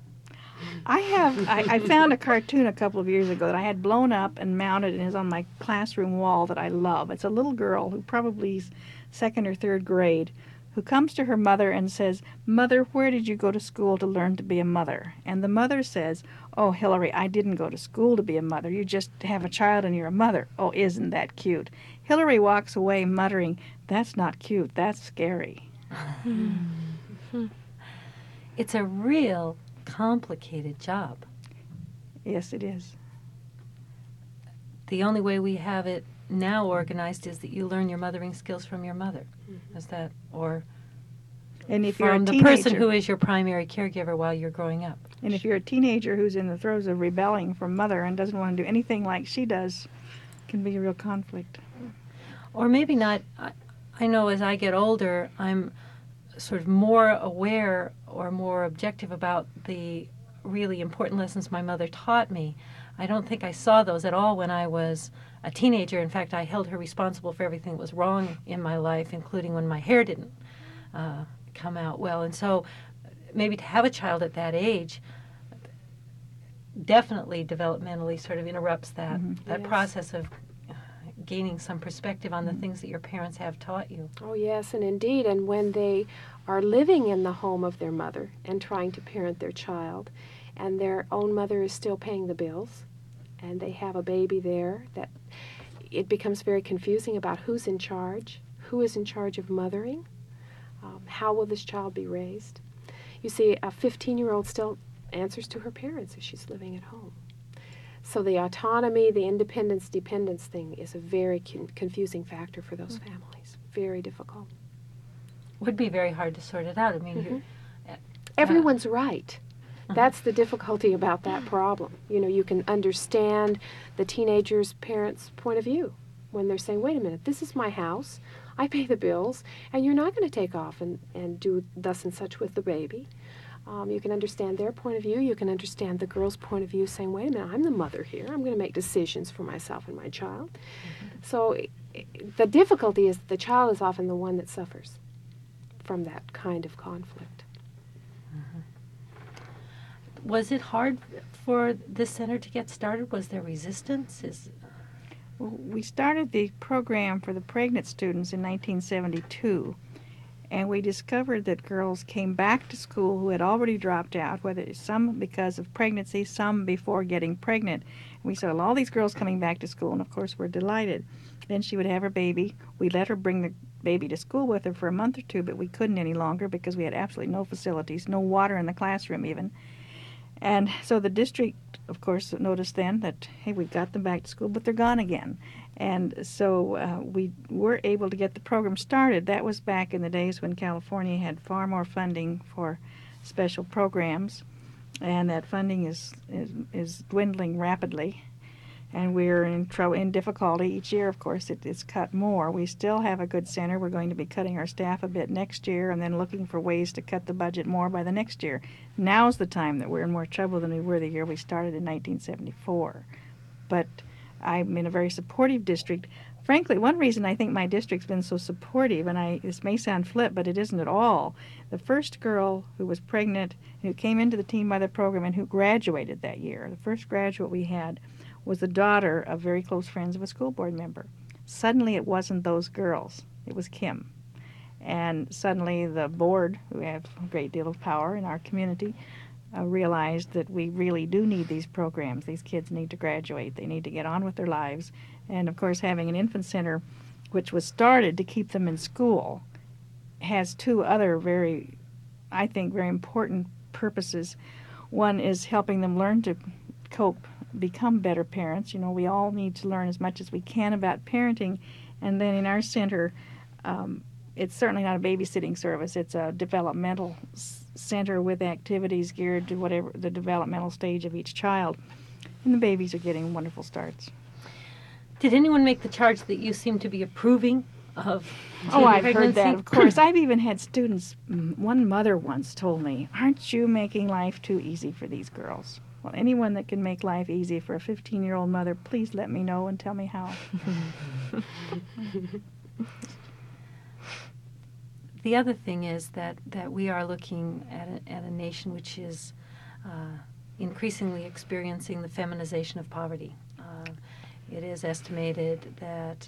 Speaker 3: I found a cartoon a couple of years ago that I had blown up and mounted, and is on my classroom wall, that I love. It's a little girl who probably is second or third grade, who comes to her mother and says, "Mother, where did you go to school to learn to be a mother?" And the mother says, "Oh, Hillary, I didn't go to school to be a mother. You just have a child and you're a mother. Oh, isn't that cute?" Hillary walks away muttering, "That's not cute, that's scary."
Speaker 1: It's a real complicated job.
Speaker 3: Yes, it is.
Speaker 1: the only way we have it now organized is that you learn your mothering skills from your mother. Is that, or
Speaker 3: And if you're a
Speaker 1: from the
Speaker 3: teenager,
Speaker 1: person who is your primary caregiver while you're growing up?
Speaker 3: and if you're a teenager who's in the throes of rebelling from mother and doesn't want to do anything like she does, it can be a real conflict.
Speaker 1: Or maybe not. I know as I get older, I'm sort of more aware or more objective about the really important lessons my mother taught me. I don't think I saw those at all when I was a teenager. In fact, I held her responsible for everything that was wrong in my life, including when my hair didn't come out well. And so maybe to have a child at that age definitely developmentally sort of interrupts that
Speaker 4: Yes.
Speaker 1: process of gaining some perspective on the things that your parents have taught you.
Speaker 4: Oh, yes, and indeed. And when they are living in the home of their mother and trying to parent their child, and their own mother is still paying the bills, and they have a baby there, that it becomes very confusing about who's in charge, who is in charge of mothering, how will this child be raised. You see, a 15-year-old still answers to her parents if she's living at home. So the autonomy, the independence, dependence thing is a very confusing factor for those families. Very difficult.
Speaker 1: Would be very hard to sort it out. I mean,
Speaker 4: Everyone's right. That's the difficulty about that problem. You know, you can understand the teenager's parents' point of view when they're saying, wait a minute, this is my house, I pay the bills, and you're not going to take off and do thus and such with the baby. You can understand their point of view. You can understand the girl's point of view saying, wait a minute, I'm the mother here. I'm going to make decisions for myself and my child. So the difficulty is that the child is often the one that suffers from that kind of conflict.
Speaker 1: was it hard for this center to get started? Was there resistance?
Speaker 3: We started the program for the pregnant students in 1972, and we discovered that girls came back to school who had already dropped out, whether some because of pregnancy, some before getting pregnant. We saw all these girls coming back to school, and of course we're delighted. Then she would have her baby. We let her bring the baby to school with her for a month or two, but we couldn't any longer because we had absolutely no facilities, no water in the classroom even. And so the district, of course, noticed then that, hey, we've got them back to school, but they're gone again. And so we were able to get the program started. That was back in the days when California had far more funding for special programs, and that funding is dwindling rapidly. And we're in difficulty each year. Of course, it's cut more. We still have a good center. We're going to be cutting our staff a bit next year, and then looking for ways to cut the budget more by the next year. Now's the time that we're in more trouble than we were the year we started in 1974. But I'm in a very supportive district. Frankly, one reason I think my district's been so supportive, and this may sound flip, but it isn't at all. The first girl who was pregnant, who came into the Teen Mother program and who graduated that year, the first graduate we had, was the daughter of very close friends of a school board member. Suddenly it wasn't those girls, it was Kim. And suddenly the board, who have a great deal of power in our community, realized that we really do need these programs. These kids need to graduate. They need to get on with their lives. And of course, having an infant center, which was started to keep them in school, has two other very important purposes. One is helping them learn to cope, become better parents. You know, we all need to learn as much as we can about parenting. And then in our center, it's certainly not a babysitting service. It's a developmental center with activities geared to whatever the developmental stage of each child. And the babies are getting wonderful starts.
Speaker 1: Did anyone make the charge that you seem to be approving of
Speaker 3: Oh, I've
Speaker 1: pregnancy?
Speaker 3: heard that, of course. I've even had students, one mother once told me, aren't you making life too easy for these girls? Well, anyone that can make life easy for a 15-year-old mother, please let me know and tell me how.
Speaker 1: The other thing is that we are looking at a nation which is increasingly experiencing the feminization of poverty. It is estimated that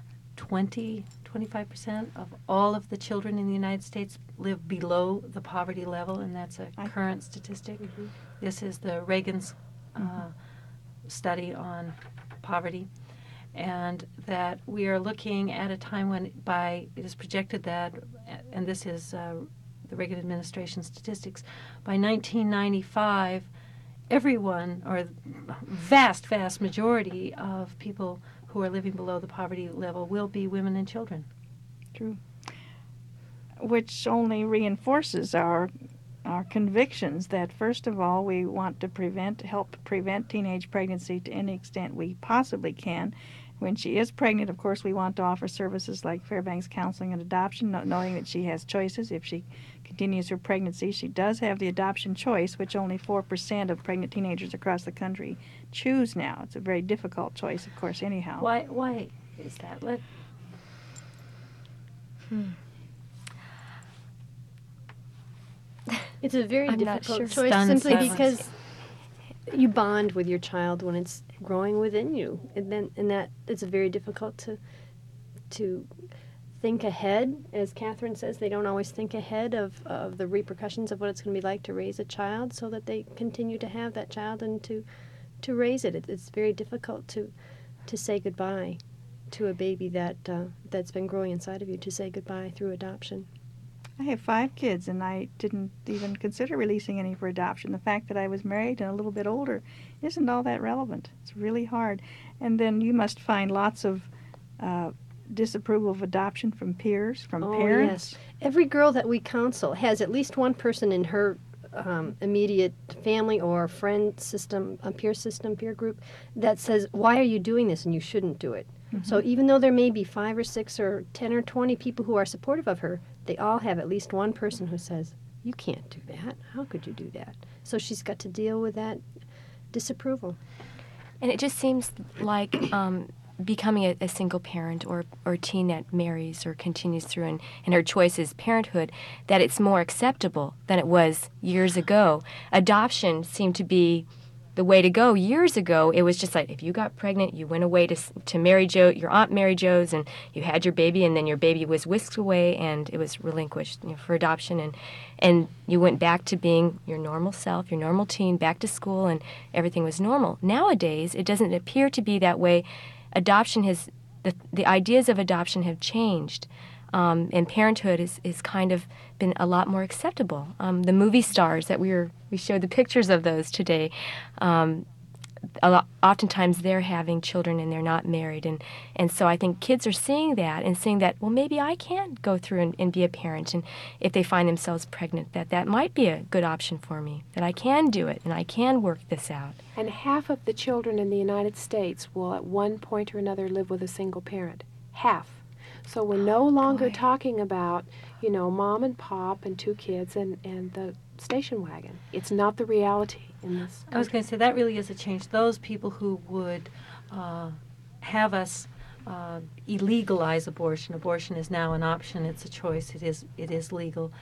Speaker 1: 25% of all of the children in the United States live below the poverty level, and that's a current statistic.
Speaker 4: Mm-hmm.
Speaker 1: This is the Reagan's study on poverty, and that we are looking at a time when it is projected that, and this is the Reagan administration statistics, by 1995, everyone, or vast, vast majority of people who are living below the poverty level will be women and children.
Speaker 3: True. Which only reinforces our convictions that, first of all, we want to help prevent teenage pregnancy to any extent we possibly can. When she is pregnant, of course, we want to offer services like Fairbanks Counseling and Adoption, knowing that she has choices. If she continues her pregnancy, she does have the adoption choice, which only 4% of pregnant teenagers across the country choose now. It's a very difficult choice, of course, anyhow.
Speaker 1: Why is that?
Speaker 2: It's a very
Speaker 5: I'm not
Speaker 2: difficult
Speaker 5: sure.
Speaker 2: choice
Speaker 1: Stunned
Speaker 2: simply
Speaker 1: silence.
Speaker 2: because you bond with your child when it's growing within you, and that it's very difficult to think ahead. As Catherine says, they don't always think ahead of the repercussions of what it's going to be like to raise a child, so that they continue to have that child and to raise it. It's very difficult to say goodbye to a baby that's been growing inside of you, to say goodbye through adoption.
Speaker 3: I have 5 kids, and I didn't even consider releasing any for adoption. The fact that I was married and a little bit older isn't all that relevant. It's really hard. And then you must find lots of disapproval of adoption from peers, from parents.
Speaker 2: Yes. Every girl that we counsel has at least one person in her immediate family or friend system, peer group, that says, why are you doing this, and you shouldn't do it. So even though there may be 5 or 6 or 10 or 20 people who are supportive of her, they all have at least one person who says, you can't do that. How could you do that? So she's got to deal with that disapproval.
Speaker 5: And it just seems like becoming a single parent or a teen that marries or continues through and her choice is parenthood, that it's more acceptable than it was years ago. Adoption seemed to be the way to go. Years ago, it was just like, if you got pregnant, you went away to Mary Jo, your Aunt Mary Jo's, and you had your baby, and then your baby was whisked away, and it was relinquished for adoption, and you went back to being your normal self, your normal teen, back to school, and everything was normal. Nowadays, it doesn't appear to be that way. Adoption the ideas of adoption have changed. And parenthood is kind of been a lot more acceptable. The movie stars that we showed the pictures of those today, oftentimes they're having children and they're not married. And so I think kids are seeing that and seeing that, well, maybe I can go through and be a parent. And if they find themselves pregnant, that might be a good option for me, that I can do it and I can work this out.
Speaker 4: And half of the children in the United States will at one point or another live with a single parent. Half. So we're no longer talking about, mom and pop and 2 kids and the station wagon. It's not the reality in this country.
Speaker 1: I was going to say, that really is a change. Those people who would have us illegalize abortion is now an option. It's a choice. It is legal.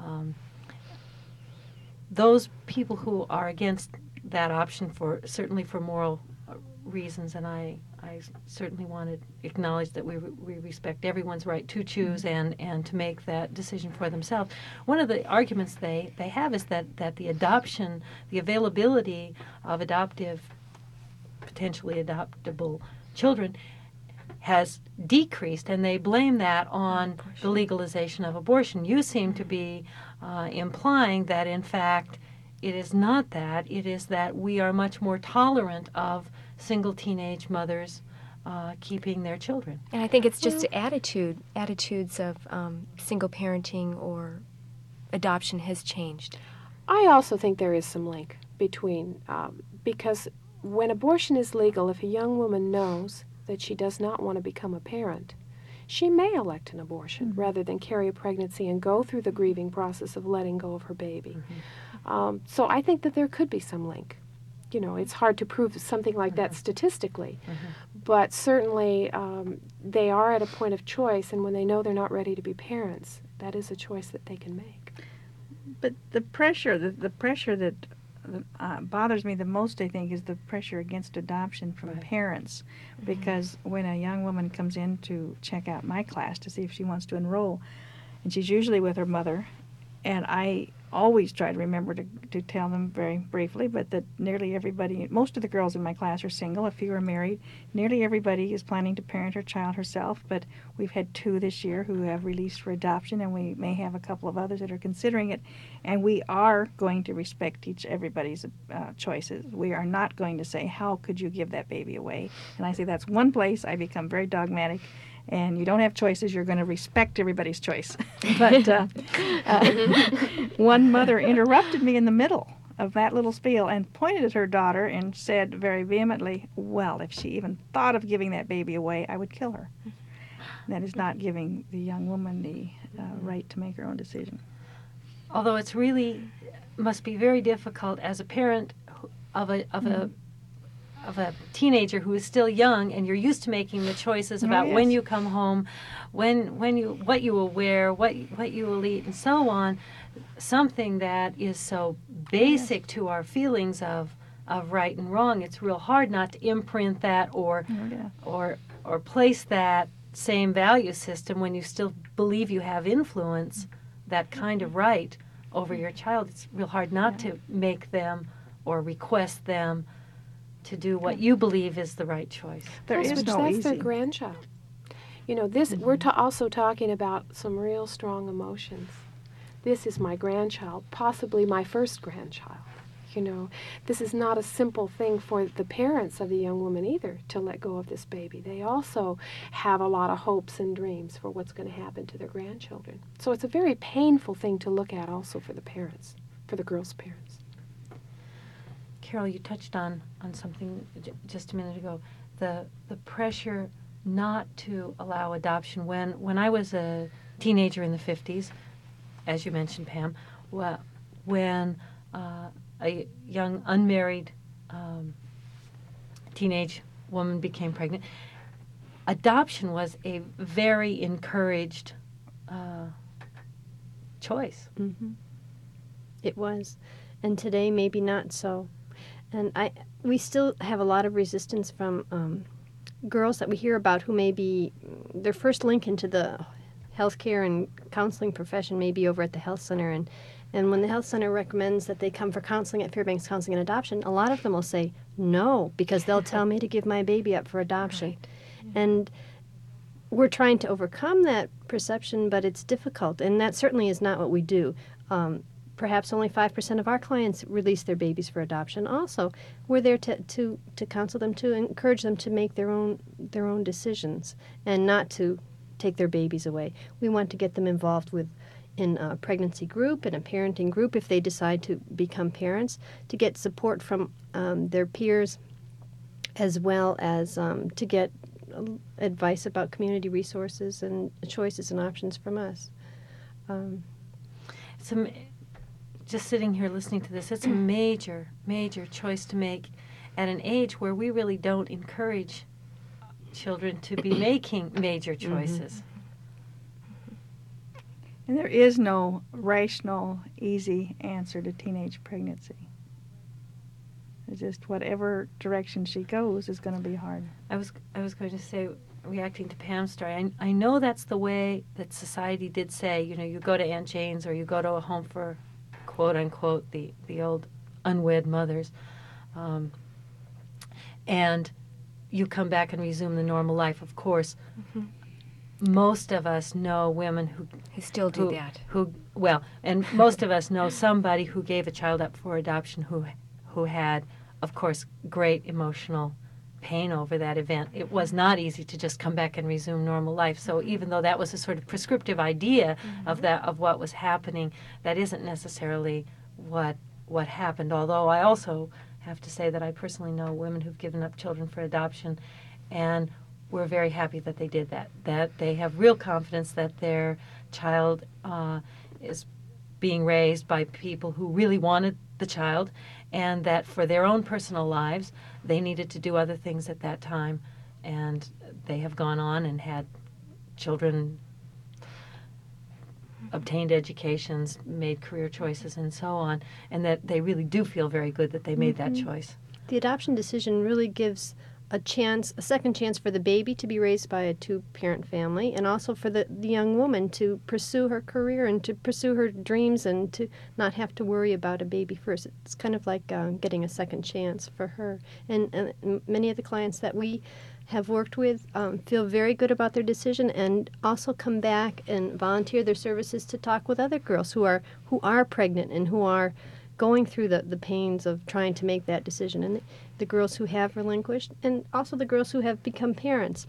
Speaker 1: Those people who are against that option certainly for moral reasons, and I certainly want to acknowledge that we respect everyone's right to choose and to make that decision for themselves. One of the arguments they have is that the adoption, the availability of potentially adoptable children has decreased, and they blame that on the legalization of abortion. You seem to be implying that, in fact, it is not that. It is that we are much more tolerant of single teenage mothers keeping their children.
Speaker 5: And I think it's just attitudes of single parenting or adoption has changed.
Speaker 4: I also think there is some link between, because when abortion is legal, if a young woman knows that she does not want to become a parent, she may elect an abortion rather than carry a pregnancy and go through the grieving process of letting go of her baby. So I think that there could be some link. It's hard to prove something like that statistically, but certainly they are at a point of choice, and when they know they're not ready to be parents, that is a choice that they can make.
Speaker 3: But the pressure that bothers me the most, I think, is the pressure against adoption from parents, because when a young woman comes in to check out my class to see if she wants to enroll, and she's usually with her mother, and I always try to remember to tell them very briefly, but that nearly everybody, most of the girls in my class are single. A few are married. Nearly everybody is planning to parent her child herself, but we've had 2 this year who have released for adoption, and we may have a couple of others that are considering it. And we are going to respect everybody's choices. We are not going to say, how could you give that baby away? And I say that's one place I become very dogmatic. And you don't have choices, you're going to respect everybody's choice. But one mother interrupted me in the middle of that little spiel and pointed at her daughter and said very vehemently, well, if she even thought of giving that baby away, I would kill her. That is not giving the young woman the right to make her own decision.
Speaker 1: Although it's really must be very difficult as a parent of a teenager who is still young, and you're used to making the choices about when you come home, what you will wear, what you will eat, and so on. Something that is so basic to our feelings of right and wrong. It's real hard not to imprint that or place that same value system when you still believe you have influence, that kind of right over your child. It's real hard not to make them or request them to do what you believe is the right choice.
Speaker 4: That's their grandchild. You know, this we're also talking about some real strong emotions. This is my grandchild, possibly my first grandchild. You know, this is not a simple thing for the parents of the young woman either to let go of this baby. They also have a lot of hopes and dreams for what's going to happen to their grandchildren. So it's a very painful thing to look at also for the parents, for the girl's parents.
Speaker 1: Carol, you touched on something just a minute ago, the pressure not to allow adoption. When I was a teenager in the 50s, as you mentioned, Pam, when a young unmarried teenage woman became pregnant, adoption was a very encouraged choice.
Speaker 2: Mm-hmm. It was, and today maybe not so. And we still have a lot of resistance from girls that we hear about who may be, their first link into the healthcare and counseling profession may be over at the health center. And when the health center recommends that they come for counseling at Fairbanks Counseling and Adoption, a lot of them will say no, because they'll tell me to give my baby up for adoption. Right. And we're trying to overcome that perception, but it's difficult. And that certainly is not what we do. Perhaps only 5% of our clients release their babies for adoption. Also, we're there to counsel them, to encourage them to make their own decisions and not to take their babies away. We want to get them involved in a pregnancy group and a parenting group if they decide to become parents, to get support from their peers, as well as to get advice about community resources and choices and options from us.
Speaker 1: Just sitting here listening to this, it's a major, major choice to make at an age where we really don't encourage children to be making major choices.
Speaker 3: And there is no rational, easy answer to teenage pregnancy. It's just whatever direction she goes is going to be hard.
Speaker 1: I was going to say, reacting to Pam's story, I know that's the way that society did say, you know, you go to Aunt Jane's or you go to a home for quote unquote the old unwed mothers, and you come back and resume the normal life. Of course, most of us know women who
Speaker 5: still do that.
Speaker 1: And most of us know somebody who gave a child up for adoption who had, of course, great emotional pain over that event. It was not easy to just come back and resume normal life. So even though that was a sort of prescriptive idea of what was happening, that isn't necessarily what happened. Although I also have to say that I personally know women who've given up children for adoption, and we're very happy that they did that. That they have real confidence that their child is being raised by people who really wanted the child, and that for their own personal lives, they needed to do other things at that time, and they have gone on and had children, obtained educations, made career choices, and so on, and that they really do feel very good that they made that choice.
Speaker 2: The adoption decision really gives a second chance for the baby to be raised by a two-parent family, and also for the young woman to pursue her career and to pursue her dreams and to not have to worry about a baby first. It's kind of like getting a second chance for her. And many of the clients that we have worked with feel very good about their decision, and also come back and volunteer their services to talk with other girls who are pregnant and who are going through the pains of trying to make that decision, and the girls who have relinquished, and also the girls who have become parents,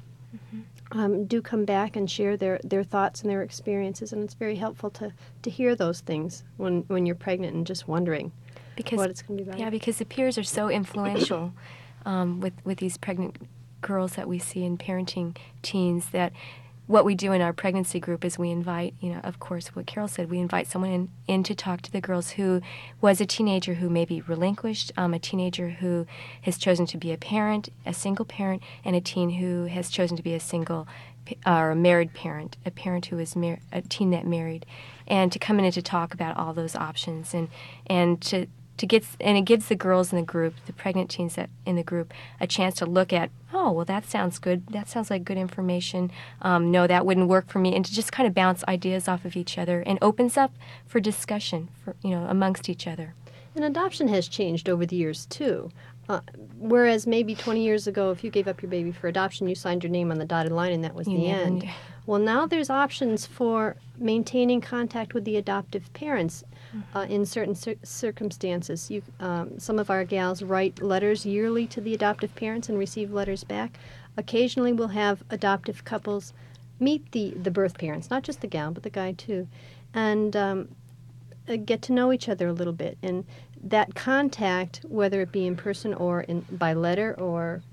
Speaker 2: do come back and share their thoughts and their experiences, and it's very helpful to hear those things when you're pregnant and just wondering what it's going to be like.
Speaker 5: Yeah, because the peers are so influential with these pregnant girls that we see in parenting teens, that what we do in our pregnancy group is we invite, of course, what Carol said, we invite someone in to talk to the girls who was a teenager who may be relinquished, a teenager who has chosen to be a parent, a single parent, and a teen who has chosen to be a single or a married parent, a parent who is a teen that married, and to come in and to talk about all those options, and it gives the girls in the group, the pregnant teens in the group, a chance to look at, oh, well, that sounds good. That sounds like good information. No, that wouldn't work for me. And to just kind of bounce ideas off of each other, and opens up for discussion amongst each other.
Speaker 2: And adoption has changed over the years, too. Whereas maybe 20 years ago, if you gave up your baby for adoption, you signed your name on the dotted line and that was the end. Well, now there's options for maintaining contact with the adoptive parents in certain circumstances. Some of our gals write letters yearly to the adoptive parents and receive letters back. Occasionally we'll have adoptive couples meet the birth parents, not just the gal, but the guy too, and get to know each other a little bit. And that contact, whether it be in person or by letter or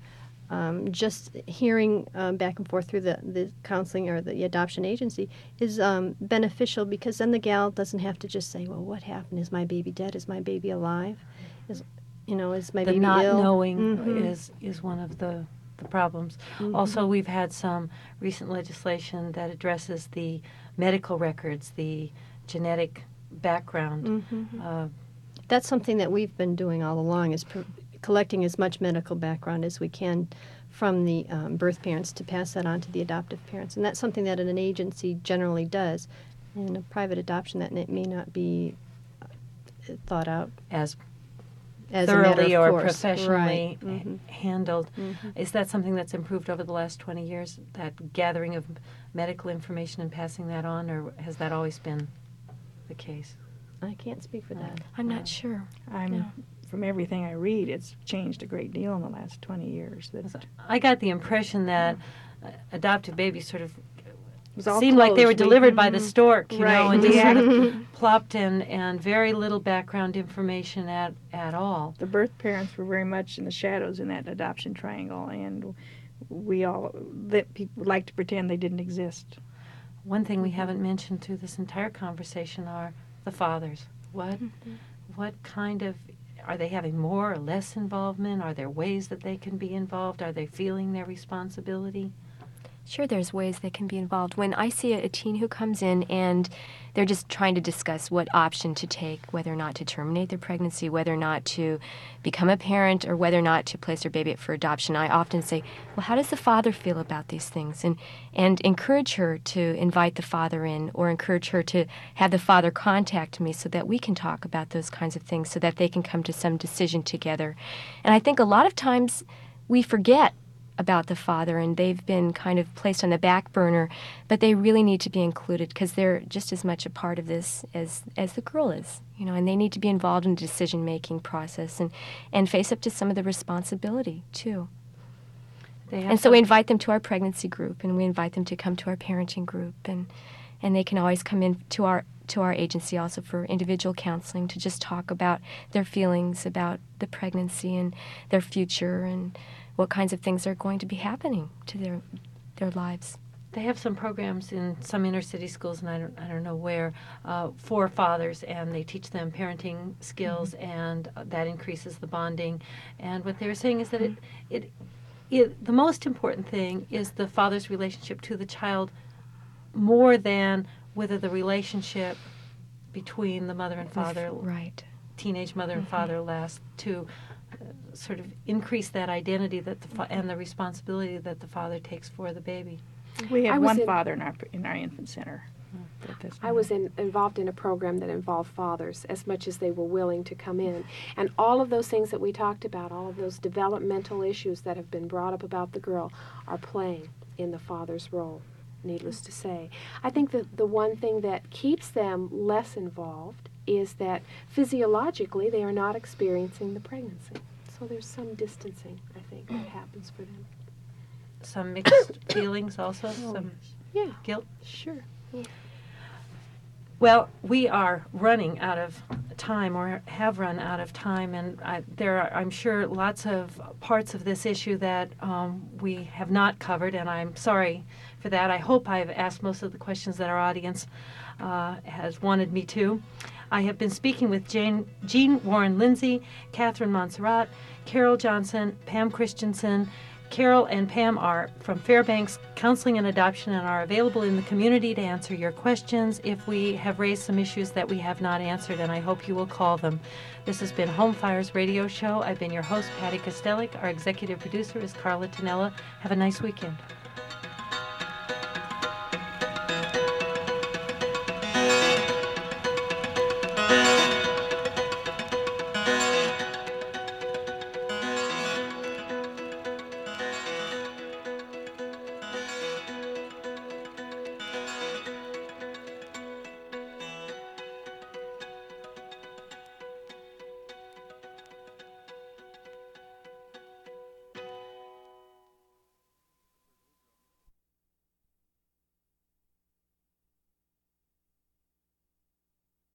Speaker 2: just hearing back and forth through the counseling or the adoption agency, is beneficial, because then the gal doesn't have to just say, well, what happened? Is my baby dead? Is my baby alive? Is my baby
Speaker 1: not
Speaker 2: ill?
Speaker 1: knowing is one of the problems. Also, we've had some recent legislation that addresses the medical records, the genetic background.
Speaker 2: That's something that we've been doing all along, is collecting as much medical background as we can from the birth parents to pass that on to the adoptive parents. And that's something that an agency generally does. In a private adoption, that may not be thought out
Speaker 1: as
Speaker 2: a
Speaker 1: thoroughly
Speaker 2: matter of
Speaker 1: or
Speaker 2: course.
Speaker 1: professionally
Speaker 2: Right.
Speaker 1: handled. Is that something that's improved over the last 20 years, that gathering of medical information and passing that on, or has that always been the case?
Speaker 2: I can't speak for that.
Speaker 5: I'm not sure.
Speaker 3: From everything I read, it's changed a great deal in the last 20 years.
Speaker 1: I got the impression that adoptive babies sort of
Speaker 3: was all
Speaker 1: seemed like they were
Speaker 3: closed.
Speaker 1: delivered by the stork, you know,
Speaker 3: Right,
Speaker 1: and just
Speaker 3: yeah.
Speaker 1: sort of plopped in, and very little background information at all.
Speaker 3: The birth parents were very much in the shadows in that adoption triangle, and people like to pretend they didn't exist.
Speaker 1: One thing we haven't mentioned through this entire conversation are the fathers. What kind of, are they having more or less involvement? Are there ways that they can be involved? Are they feeling their responsibility?
Speaker 5: Sure, there's ways they can be involved. When I see a teen who comes in and they're just trying to discuss what option to take, whether or not to terminate their pregnancy, whether or not to become a parent, or whether or not to place their baby up for adoption, I often say, well, how does the father feel about these things? And encourage her to invite the father in, or encourage her to have the father contact me so that we can talk about those kinds of things, so that they can come to some decision together. And I think a lot of times we forget about the father, and they've been kind of placed on the back burner, but they really need to be included, because they're just as much a part of this as the girl is, and they need to be involved in the decision-making process and face up to some of the responsibility, too. And so we invite them to our pregnancy group, and we invite them to come to our parenting group, and they can always come in to our agency also for individual counseling, to just talk about their feelings about the pregnancy and their future, and what kinds of things are going to be happening to their lives.
Speaker 1: They have some programs in some inner city schools, and I don't know where, for fathers, and they teach them parenting skills, and that increases the bonding. And what they were saying is that the most important thing is the father's relationship to the child, more than whether the relationship between the mother and father,
Speaker 5: Right,
Speaker 1: teenage mother and father, lasts to sort of increase that identity that and the responsibility that the father takes for the baby.
Speaker 3: We
Speaker 4: I
Speaker 3: have
Speaker 4: was
Speaker 3: one
Speaker 4: in-
Speaker 3: father in our infant center.
Speaker 4: I was involved in a program that involved fathers as much as they were willing to come in. And all of those things that we talked about, all of those developmental issues that have been brought up about the girl, are playing in the father's role, needless to say. I think that the one thing that keeps them less involved is that physiologically they are not experiencing the pregnancy. So there's some distancing, I think, that happens for them.
Speaker 1: Some mixed feelings also, some
Speaker 4: Yeah,
Speaker 1: guilt.
Speaker 4: sure.
Speaker 1: Well, we are running out of time, or have run out of time, and there are, I'm sure, lots of parts of this issue that we have not covered, and I'm sorry for that. I hope I've asked most of the questions that our audience has wanted me to. I have been speaking with Jean Warren Lindsay, Catherine Montserrat, Carol Johnson, Pam Christensen. Carol and Pam are from Fairbanks Counseling and Adoption and are available in the community to answer your questions if we have raised some issues that we have not answered, and I hope you will call them. This has been Home Fires Radio Show. I've been your host, Patty Kostelik. Our executive producer is Carla Tonella. Have a nice weekend.